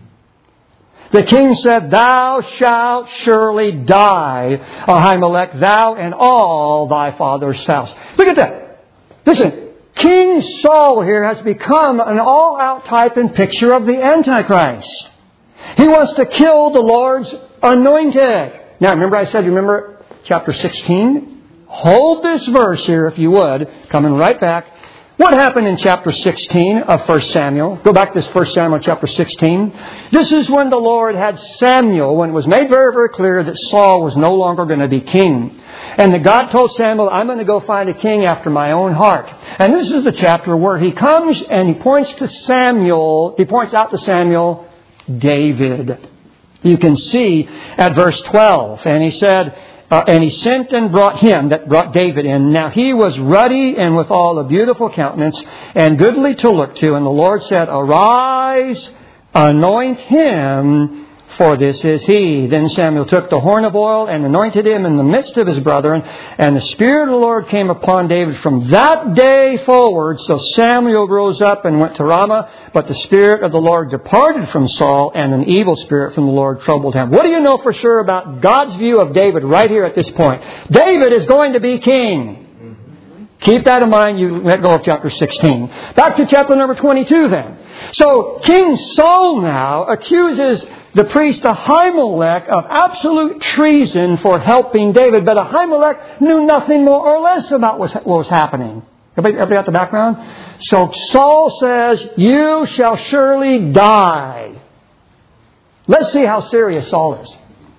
Speaker 1: The king said, "Thou shalt surely die, Ahimelech, thou and all thy father's house." Look at that. Listen, King Saul here has become an all-out type and picture of the Antichrist. He wants to kill the Lord's anointed. Now, remember I said, remember chapter sixteen? Hold this verse here, if you would, coming right back. What happened in chapter sixteen of First Samuel? Go back to this First Samuel chapter sixteen. This is when the Lord had Samuel, when it was made very, very clear that Saul was no longer going to be king. And that God told Samuel, "I'm going to go find a king after my own heart." And this is the chapter where he comes and he points to Samuel, he points out to Samuel, David. You can see at verse twelve. And he said, uh, and he sent and brought him, that brought David in. Now he was ruddy and withal a beautiful countenance and goodly to look to. And the Lord said, "Arise, anoint him, for this is he." Then Samuel took the horn of oil and anointed him in the midst of his brethren. And the Spirit of the Lord came upon David from that day forward. So Samuel rose up and went to Ramah. But the Spirit of the Lord departed from Saul, and an evil spirit from the Lord troubled him. What do you know for sure about God's view of David right here at this point? David is going to be king. Keep that in mind. You let go of chapter sixteen. Back to chapter number twenty-two then. So King Saul now accuses the priest Ahimelech of absolute treason for helping David. But Ahimelech knew nothing more or less about what was happening. Everybody, everybody got the background? So Saul says, "You shall surely die." Let's see how serious Saul is.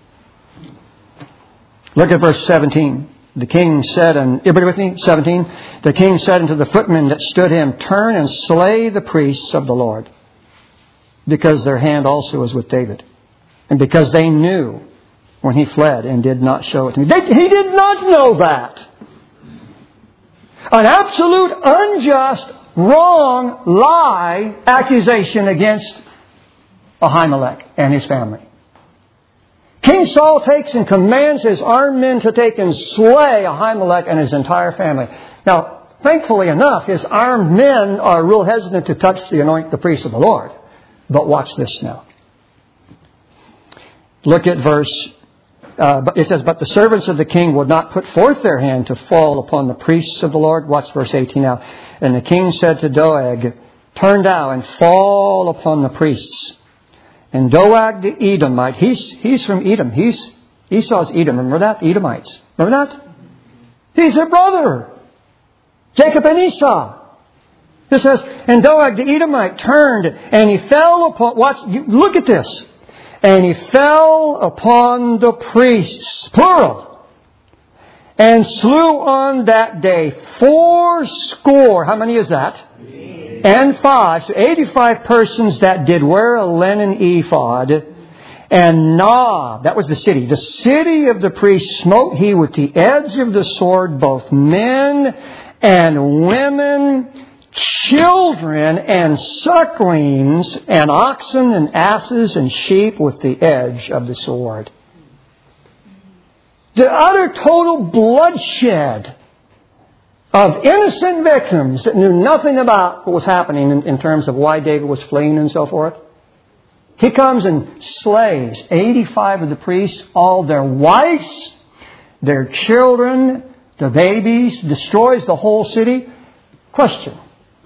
Speaker 1: Look at verse seventeen. The king said, and everybody with me? seventeen. The king said unto the footmen that stood him, "Turn and slay the priests of the Lord, because their hand also is with David, and because they knew when he fled and did not show it to me." They, he did not know that. An absolute, unjust, wrong, lie accusation against Ahimelech and his family. King Saul takes and commands his armed men to take and slay Ahimelech and his entire family. Now, thankfully enough, his armed men are real hesitant to touch the anoint the priests of the Lord. But watch this now. Look at verse, uh, it says, "But the servants of the king would not put forth their hand to fall upon the priests of the Lord." Watch verse eighteen now. "And the king said to Doeg, Turn thou and fall upon the priests. And Doeg the Edomite," he's, he's from Edom. He's Esau's Edom. Remember that? The Edomites. Remember that? He's their brother. Jacob and Esau. It says, "And Doeg the Edomite turned, and he fell upon," watch, look at this. "And he fell upon the priests," plural, "and slew on that day four score." How many is that? And five. So eighty-five persons that did wear a linen ephod. "And Nob," that was the city, "the city of the priests smote he with the edge of the sword, both men and women, children and sucklings, and oxen and asses and sheep with the edge of the sword." The utter total bloodshed of innocent victims that knew nothing about what was happening in, in terms of why David was fleeing and so forth. He comes and slays eighty-five of the priests, all their wives, their children, the babies, destroys the whole city. Question.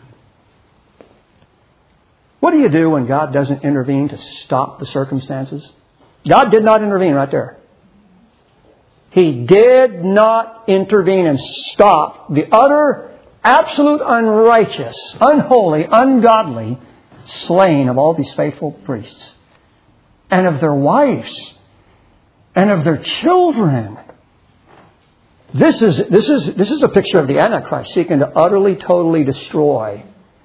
Speaker 1: What do you do when God doesn't intervene to stop the circumstances? God did not intervene right there. He did not intervene and stop the utter, absolute unrighteous, unholy, ungodly slaying of all these faithful priests and of their wives and of their children. This is, this is, this is a picture of the Antichrist seeking to utterly, totally destroy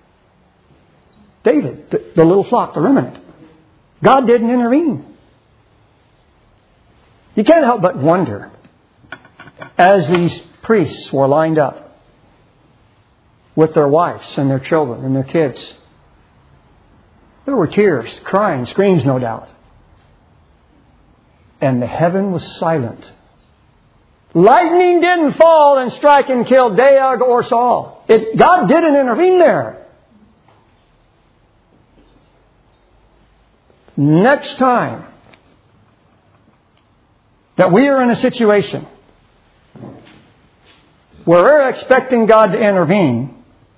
Speaker 1: David, the, the little flock, the remnant. God didn't intervene. You can't help but wonder, as these priests were lined up with their wives and their children and their kids, there were tears, crying, screams, no doubt. And the heaven was silent. Lightning didn't fall and strike and kill Doeg or Saul. It, God didn't intervene there. Next time that we are in a situation where we're expecting God to intervene,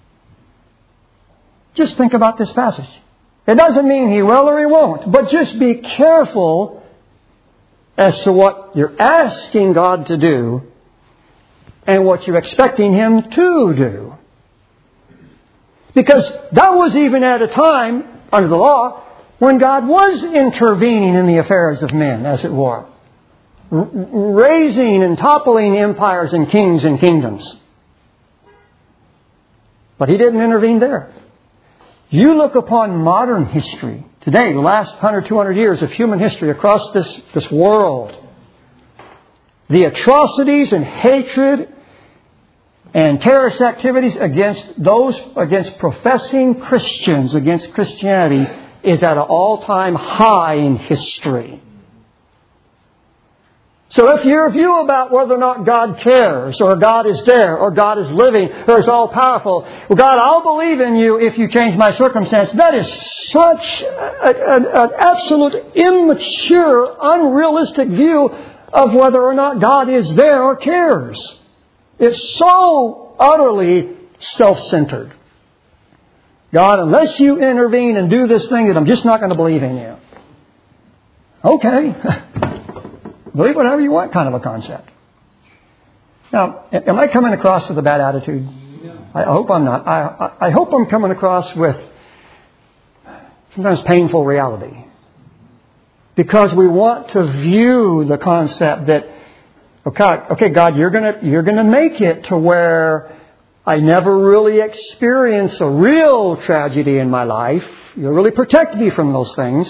Speaker 1: just think about this passage. It doesn't mean He will or He won't, but just be careful as to what you're asking God to do and what you're expecting Him to do. Because that was even at a time, under the law, when God was intervening in the affairs of men, as it were. R- raising and toppling empires and kings and kingdoms. But He didn't intervene there. You look upon modern history today, the last one hundred, two hundred years of human history across this, this world. The atrocities and hatred and terrorist activities against those, against professing Christians, against Christianity, is at an all-time high in history. So if your view about whether or not God cares, or God is there, or God is living, or is all-powerful, well, God, I'll believe in you if you change my circumstance, that is such an absolute immature, unrealistic view of whether or not God is there or cares. It's so utterly self-centered. God, unless you intervene and do this thing, that I'm just not going to believe in you. Okay. Believe whatever you want kind of a concept. Now, am I coming across with a bad attitude? I hope I'm not. I, I hope I'm coming across with sometimes painful reality. Because we want to view the concept that, okay, okay, God, you're gonna you're gonna make it to where I never really experience a real tragedy in my life. You'll really protect me from those things.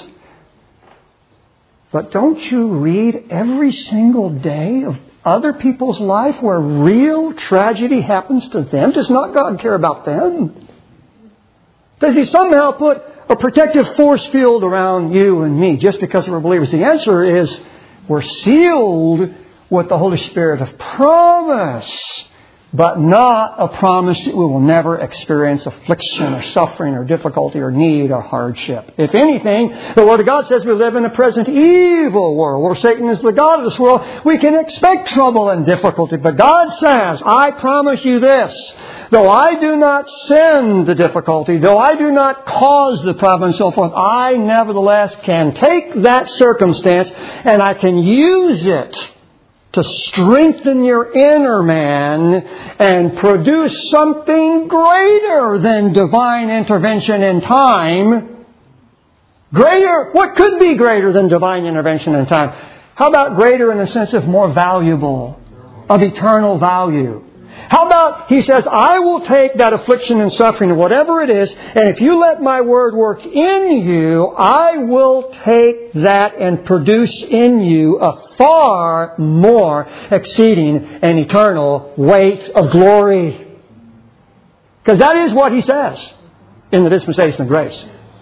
Speaker 1: But don't you read every single day of other people's life where real tragedy happens to them? Does not God care about them? Does He somehow put a protective force field around you and me just because we're believers? The answer is we're sealed with the Holy Spirit of promise, but not a promise that we will never experience affliction or suffering or difficulty or need or hardship. If anything, the Word of God says we live in a present evil world where Satan is the God of this world. We can expect trouble and difficulty. But God says, I promise you this, though I do not send the difficulty, though I do not cause the problem and so forth, I nevertheless can take that circumstance and I can use it to strengthen your inner man and produce something greater than divine intervention in time. Greater, what could be greater than divine intervention in time? How about greater in the sense of more valuable, of eternal value? How about, He says, I will take that affliction and suffering, whatever it is, and if you let my word work in you, I will take that and produce in you a far more exceeding and eternal weight of glory. Because that is what He says in the dispensation of grace.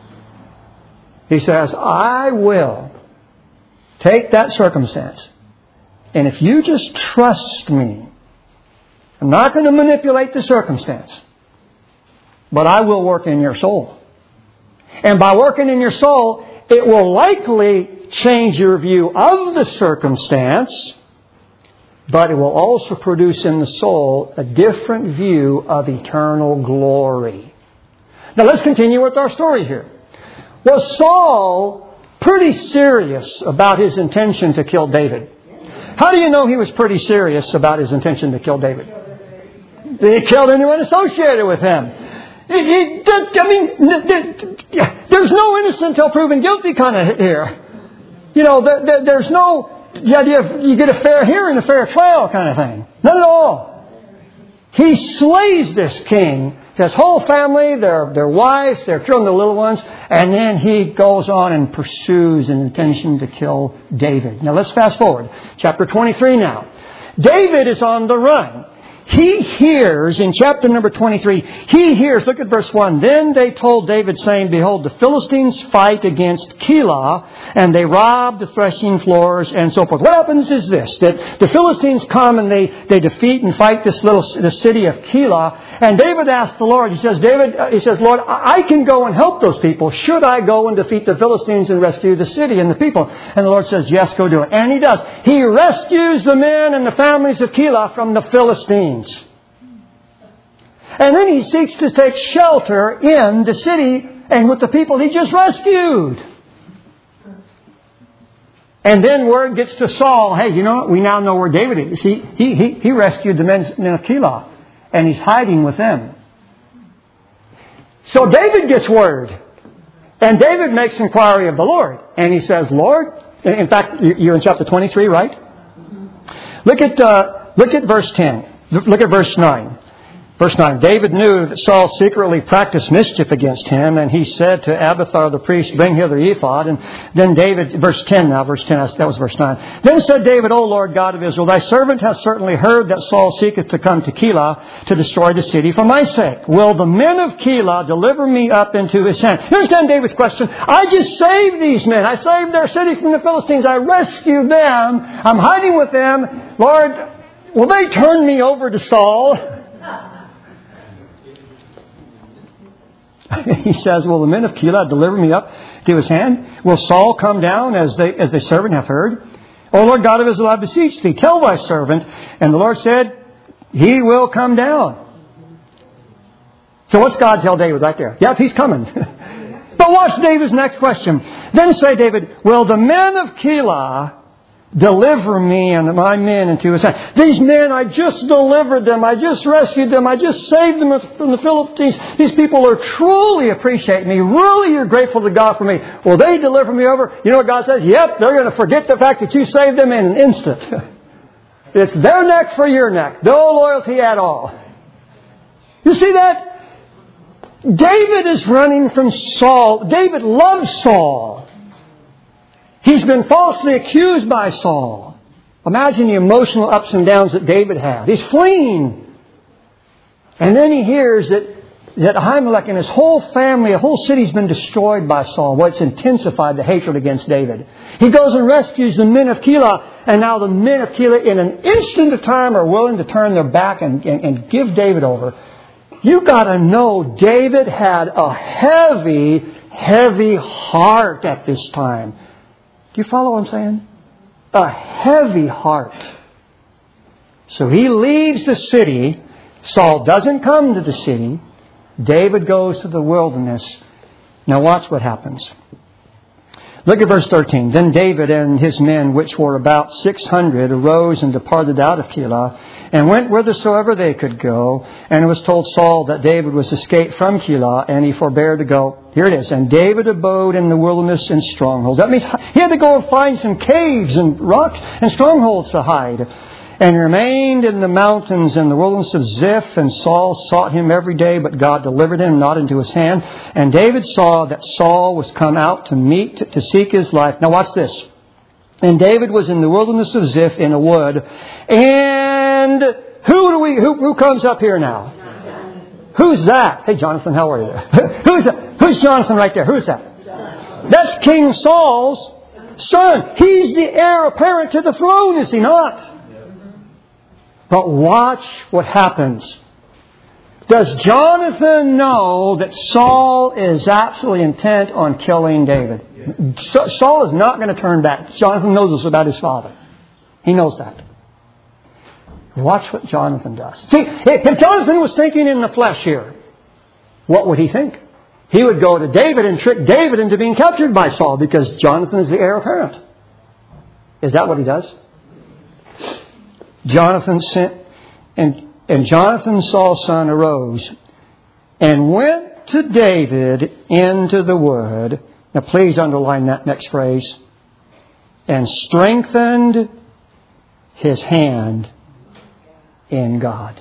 Speaker 1: He says, I will take that circumstance, and if you just trust me, I'm not going to manipulate the circumstance, but I will work in your soul. And by working in your soul, it will likely change your view of the circumstance, but it will also produce in the soul a different view of eternal glory. Now let's continue with our story here. Was Saul pretty serious about his intention to kill David? How do you know he was pretty serious about his intention to kill David? He killed anyone associated with him. It, it, I mean, there's no innocent until proven guilty kind of here. You know, there, there, there's no the idea of you get a fair hearing, a fair trial kind of thing. None at all. He slays this king, his whole family, their their wives, their children, their little ones, and then he goes on and pursues an intention to kill David. Now let's fast forward. Chapter twenty-three now. David is on the run. He hears, in chapter number twenty-three, he hears, look at verse one. Then they told David, saying, behold, the Philistines fight against Keilah, and they rob the threshing floors, and so forth. What happens is this, that the Philistines come and they, they defeat and fight this little the city of Keilah, and David asks the Lord, he says, David, uh, he says, Lord, I can go and help those people. Should I go and defeat the Philistines and rescue the city and the people? And the Lord says, yes, go do it. And he does. He rescues the men and the families of Keilah from the Philistines. And then he seeks to take shelter in the city and with the people he just rescued. And then word gets to Saul, hey, you know what? We now know where David is. He, he, he, he rescued the men of Keilah, and he's hiding with them. So David gets word. And David makes inquiry of the Lord. And he says, Lord, in fact, you're in chapter twenty-three, right? Look at, uh, look at verse ten. Look at verse nine. Verse nine, David knew that Saul secretly practiced mischief against him, and he said to Abiathar the priest, bring hither the ephod. And then David, verse ten now, verse ten, that was verse nine. Then said David, O Lord God of Israel, thy servant hath certainly heard that Saul seeketh to come to Keilah to destroy the city for my sake. Will the men of Keilah deliver me up into his hand? You understand David's question? I just saved these men. I saved their city from the Philistines. I rescued them. I'm hiding with them. Lord, will they turn me over to Saul? He says, will the men of Keilah deliver me up to his hand? Will Saul come down as they, as the servant hath heard? O Lord God of Israel, I beseech thee, tell thy servant. And the Lord said, he will come down. So what's God tell David right there? Yep, he's coming. But watch David's next question. Then say David, will the men of Keilah deliver me and my men into his hand? These men, I just delivered them. I just rescued them. I just saved them from the Philistines. These people are truly appreciate me. Really are grateful to God for me. Will they deliver me over? You know what God says? Yep, they're going to forget the fact that you saved them in an instant. It's their neck for your neck. No loyalty at all. You see that? David is running from Saul. David loves Saul. He's been falsely accused by Saul. Imagine the emotional ups and downs that David had. He's fleeing. And then he hears that, that Ahimelech and his whole family, a whole city's been destroyed by Saul. Well, it's intensified the hatred against David. He goes and rescues the men of Keilah. And now the men of Keilah, in an instant of time, are willing to turn their back and, and, and give David over. You got to know David had a heavy, heavy heart at this time. Do you follow what I'm saying? A heavy heart. So he leaves the city. Saul doesn't come to the city. David goes to the wilderness. Now watch what happens. Look at verse thirteen. Then David and his men, which were about six hundred, arose and departed out of Keilah, and went whithersoever they could go. And it was told Saul that David was escaped from Keilah, and he forbore to go. Here it is. And David abode in the wilderness in strongholds. That means he had to go and find some caves and rocks and strongholds to hide. And remained in the mountains in the wilderness of Ziph. And Saul sought him every day, but God delivered him not into his hand. And David saw that Saul was come out to meet, to seek his life. Now watch this. And David was in the wilderness of Ziph in a wood. And who do we? Who, who comes up here now? Who's that? Hey, Jonathan, how are you? Who's that? Who's Jonathan right there? Who's that? That's King Saul's son. He's the heir apparent to the throne, is he not? But watch what happens. Does Jonathan know that Saul is absolutely intent on killing David? Yeah. Saul is not going to turn back. Jonathan knows this about his father. He knows that. Watch what Jonathan does. See, if Jonathan was thinking in the flesh here, what would he think? He would go to David and trick David into being captured by Saul because Jonathan is the heir apparent. Is that what he does? Jonathan sent, and, and Jonathan Saul's son arose and went to David into the wood. Now please underline that next phrase. And strengthened his hand in God.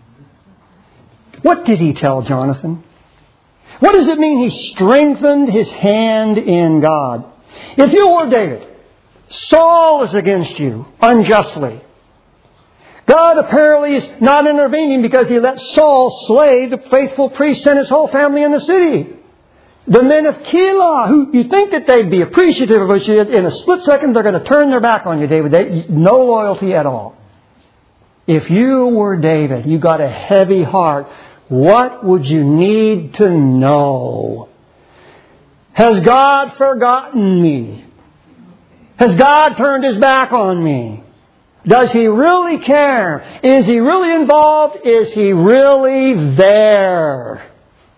Speaker 1: What did he tell Jonathan? What does it mean he strengthened his hand in God? If you were David, Saul is against you unjustly. God apparently is not intervening because He let Saul slay the faithful priest and his whole family in the city. The men of Keilah, who you think that they'd be appreciative of you, in a split second they're going to turn their back on you, David. They, no loyalty at all. If you were David, you got a heavy heart, what would you need to know? Has God forgotten me? Has God turned His back on me? Does He really care? Is He really involved? Is He really there?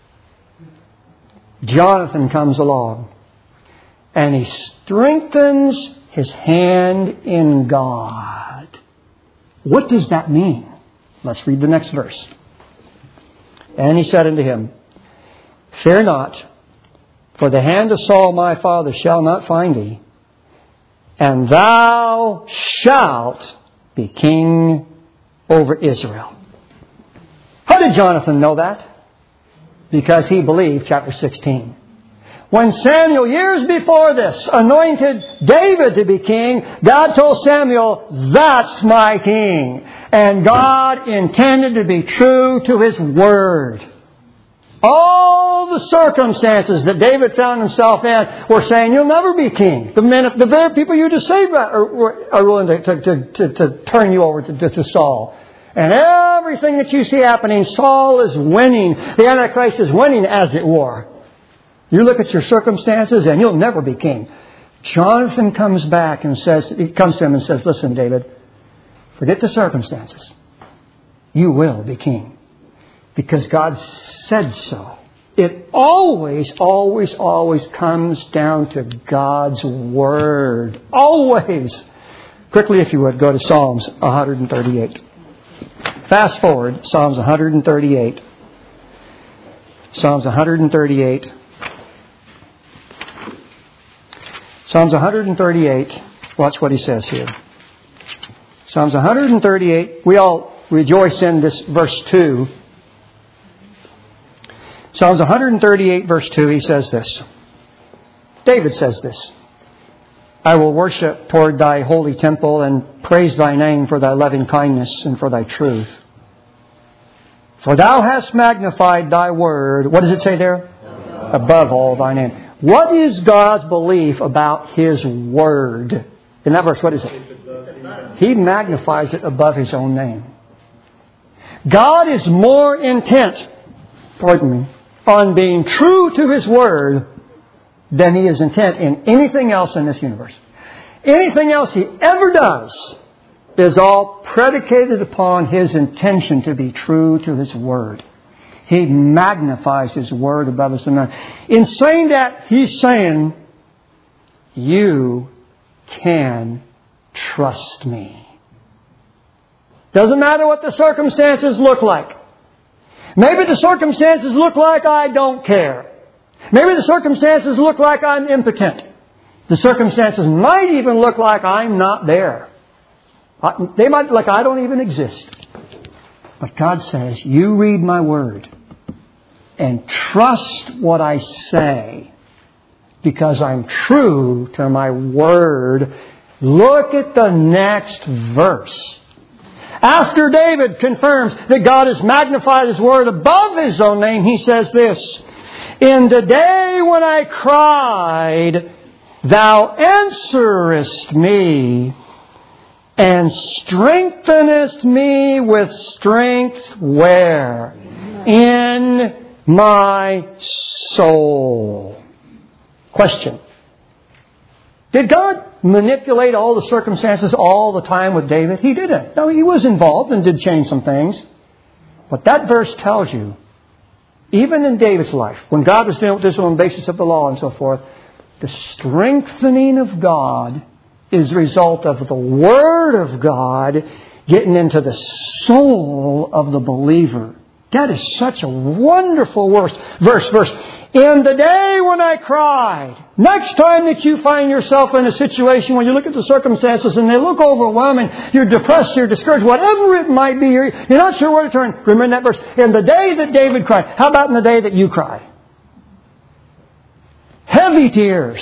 Speaker 1: Jonathan comes along and he strengthens his hand in God. What does that mean? Let's read the next verse. And he said unto him, Fear not, for the hand of Saul my father shall not find thee, and thou shalt be king over Israel. How did Jonathan know that? Because he believed chapter sixteen. When Samuel, years before this, anointed David to be king, God told Samuel, that's my king. And God intended to be true to His word. All the circumstances that David found himself in were saying, you'll never be king. The men, the very people you just saved are, are willing to, to, to, to turn you over to, to Saul. And everything that you see happening, Saul is winning. The Antichrist is winning, as it were. You look at your circumstances and you'll never be king. Jonathan comes back and says, he comes to him and says, listen, David, forget the circumstances. You will be king. Because God said so. It always, always, always comes down to God's Word. Always. Quickly, if you would, go to Psalms one thirty-eight. Fast forward, Psalms one thirty-eight. Psalms one thirty-eight. Psalms one thirty-eight. Watch what he says here. Psalms one thirty-eight. We all rejoice in this verse two. Psalms one thirty-eight, verse two, he says this. David says this. I will worship toward Thy holy temple and praise Thy name for Thy loving kindness and for Thy truth. For Thou hast magnified Thy word. What does it say there? Above all Thy name. What is God's belief about His word? In that verse, what is it? He magnifies it above His own name. God is more intent, pardon me, on being true to His word than He is intent in anything else in this universe. Anything else He ever does is all predicated upon His intention to be true to His word. He magnifies His word above His own name. In saying that, He's saying, you can trust me. Doesn't matter what the circumstances look like. Maybe the circumstances look like I don't care. Maybe the circumstances look like I'm impotent. The circumstances might even look like I'm not there. They might look like I don't even exist. But God says, you read my word and trust what I say because I'm true to my word. Look at the next verse. After David confirms that God has magnified His word above His own name, he says this, in the day when I cried, Thou answerest me and strengthenest me with strength where? In my soul. Question. Did God manipulate all the circumstances all the time with David? He didn't. No, He was involved and did change some things. But that verse tells you, even in David's life, when God was dealing with this on the basis of the law and so forth, the strengthening of God is the result of the Word of God getting into the soul of the believer. That is such a wonderful verse. Verse, verse. In the day when I cried. Next time that you find yourself in a situation where you look at the circumstances and they look overwhelming, you're depressed, you're discouraged, whatever it might be, you're, you're not sure where to turn. Remember that verse. In the day that David cried. How about in the day that you cry? Heavy tears.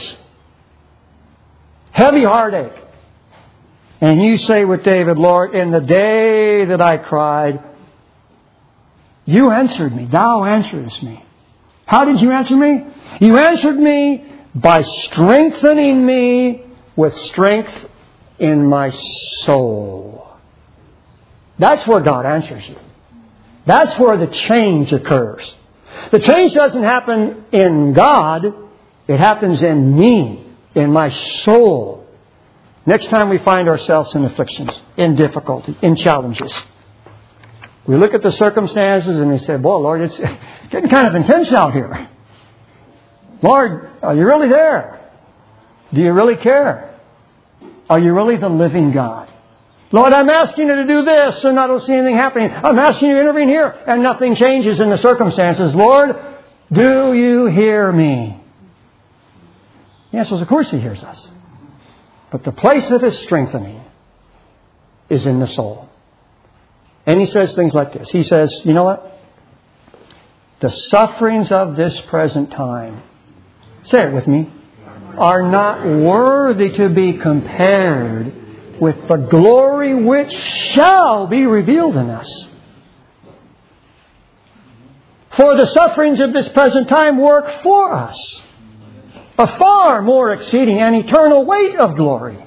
Speaker 1: Heavy heartache. And you say with David, Lord, in the day that I cried, you answered me. Thou answeredst me. How did you answer me? You answered me by strengthening me with strength in my soul. That's where God answers you. That's where the change occurs. The change doesn't happen in God. It happens in me, in my soul. Next time we find ourselves in afflictions, in difficulty, in challenges, we look at the circumstances and we say, boy, Lord, it's getting kind of intense out here. Lord, are you really there? Do you really care? Are you really the living God? Lord, I'm asking you to do this and I don't see anything happening. I'm asking you to intervene here and nothing changes in the circumstances. Lord, do you hear me? Yes, well, of course He hears us. But the place of His strengthening is in the soul. And He says things like this. He says, you know what? The sufferings of this present time, say it with me, are not worthy to be compared with the glory which shall be revealed in us. For the sufferings of this present time work for us a far more exceeding and eternal weight of glory.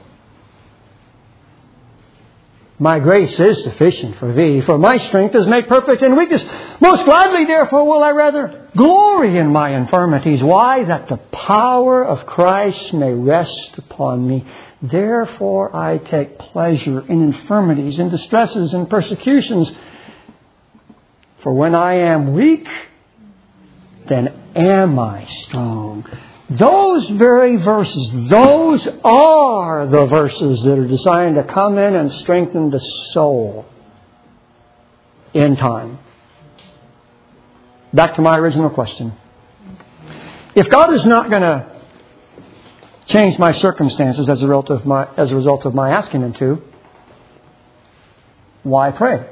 Speaker 1: My grace is sufficient for thee, for my strength is made perfect in weakness. Most gladly, therefore, will I rather glory in my infirmities. Why? That the power of Christ may rest upon me. Therefore, I take pleasure in infirmities, in distresses, in persecutions. For when I am weak, then am I strong. Those very verses, those are the verses that are designed to come in and strengthen the soul in time. Back to my original question. If God is not going to change my circumstances as a result of my, as a result of my asking Him to, why pray?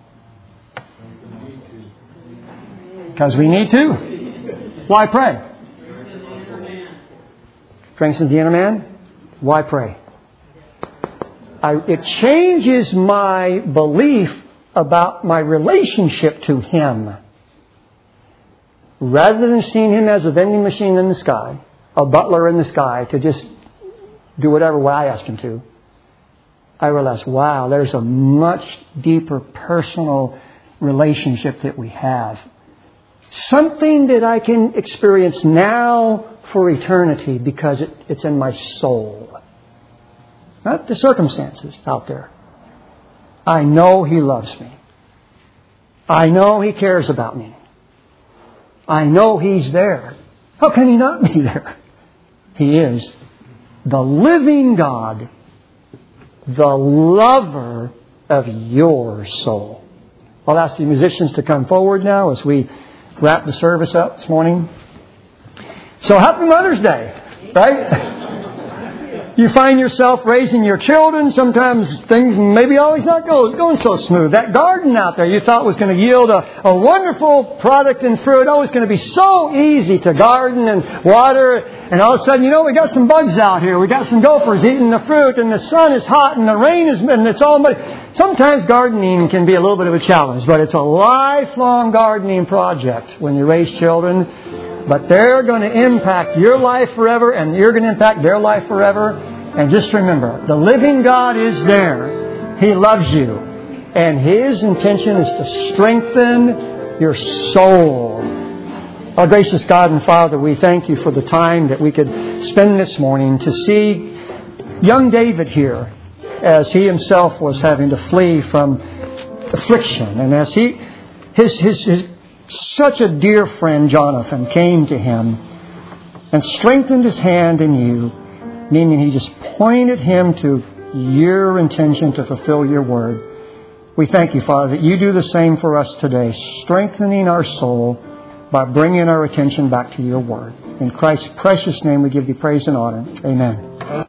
Speaker 1: Because we need to. Why pray? Strengthens the inner man. Why pray? I, it changes my belief about my relationship to Him. Rather than seeing Him as a vending machine in the sky, a butler in the sky to just do whatever way I ask Him to, I realize, wow, there's a much deeper personal relationship that we have. Something that I can experience now for eternity because it, it's in my soul. Not the circumstances out there. I know He loves me. I know He cares about me. I know He's there. How can He not be there? He is the living God, the lover of your soul. I'll ask the musicians to come forward now as we wrap the service up this morning. So happy Mother's Day, right? You find yourself raising your children. Sometimes things maybe always not go, going so smooth. That garden out there you thought was going to yield a, a wonderful product and fruit. Oh, it's going to be so easy to garden and water. And all of a sudden, you know, we got some bugs out here. We got some gophers eating the fruit. And the sun is hot and the rain is... And it's all... Sometimes gardening can be a little bit of a challenge. But it's a lifelong gardening project when you raise children. But they're going to impact your life forever, and you're going to impact their life forever. And just remember, the living God is there. He loves you. And His intention is to strengthen your soul. Our gracious God and Father, we thank You for the time that we could spend this morning to see young David here as he himself was having to flee from affliction. And as he, his, his, his such a dear friend, Jonathan, came to him and strengthened his hand in You, meaning he just pointed him to Your intention to fulfill Your word. We thank you, Father, that you do the same for us today, strengthening our soul by bringing our attention back to your word. In Christ's precious name we give you praise and honor. Amen.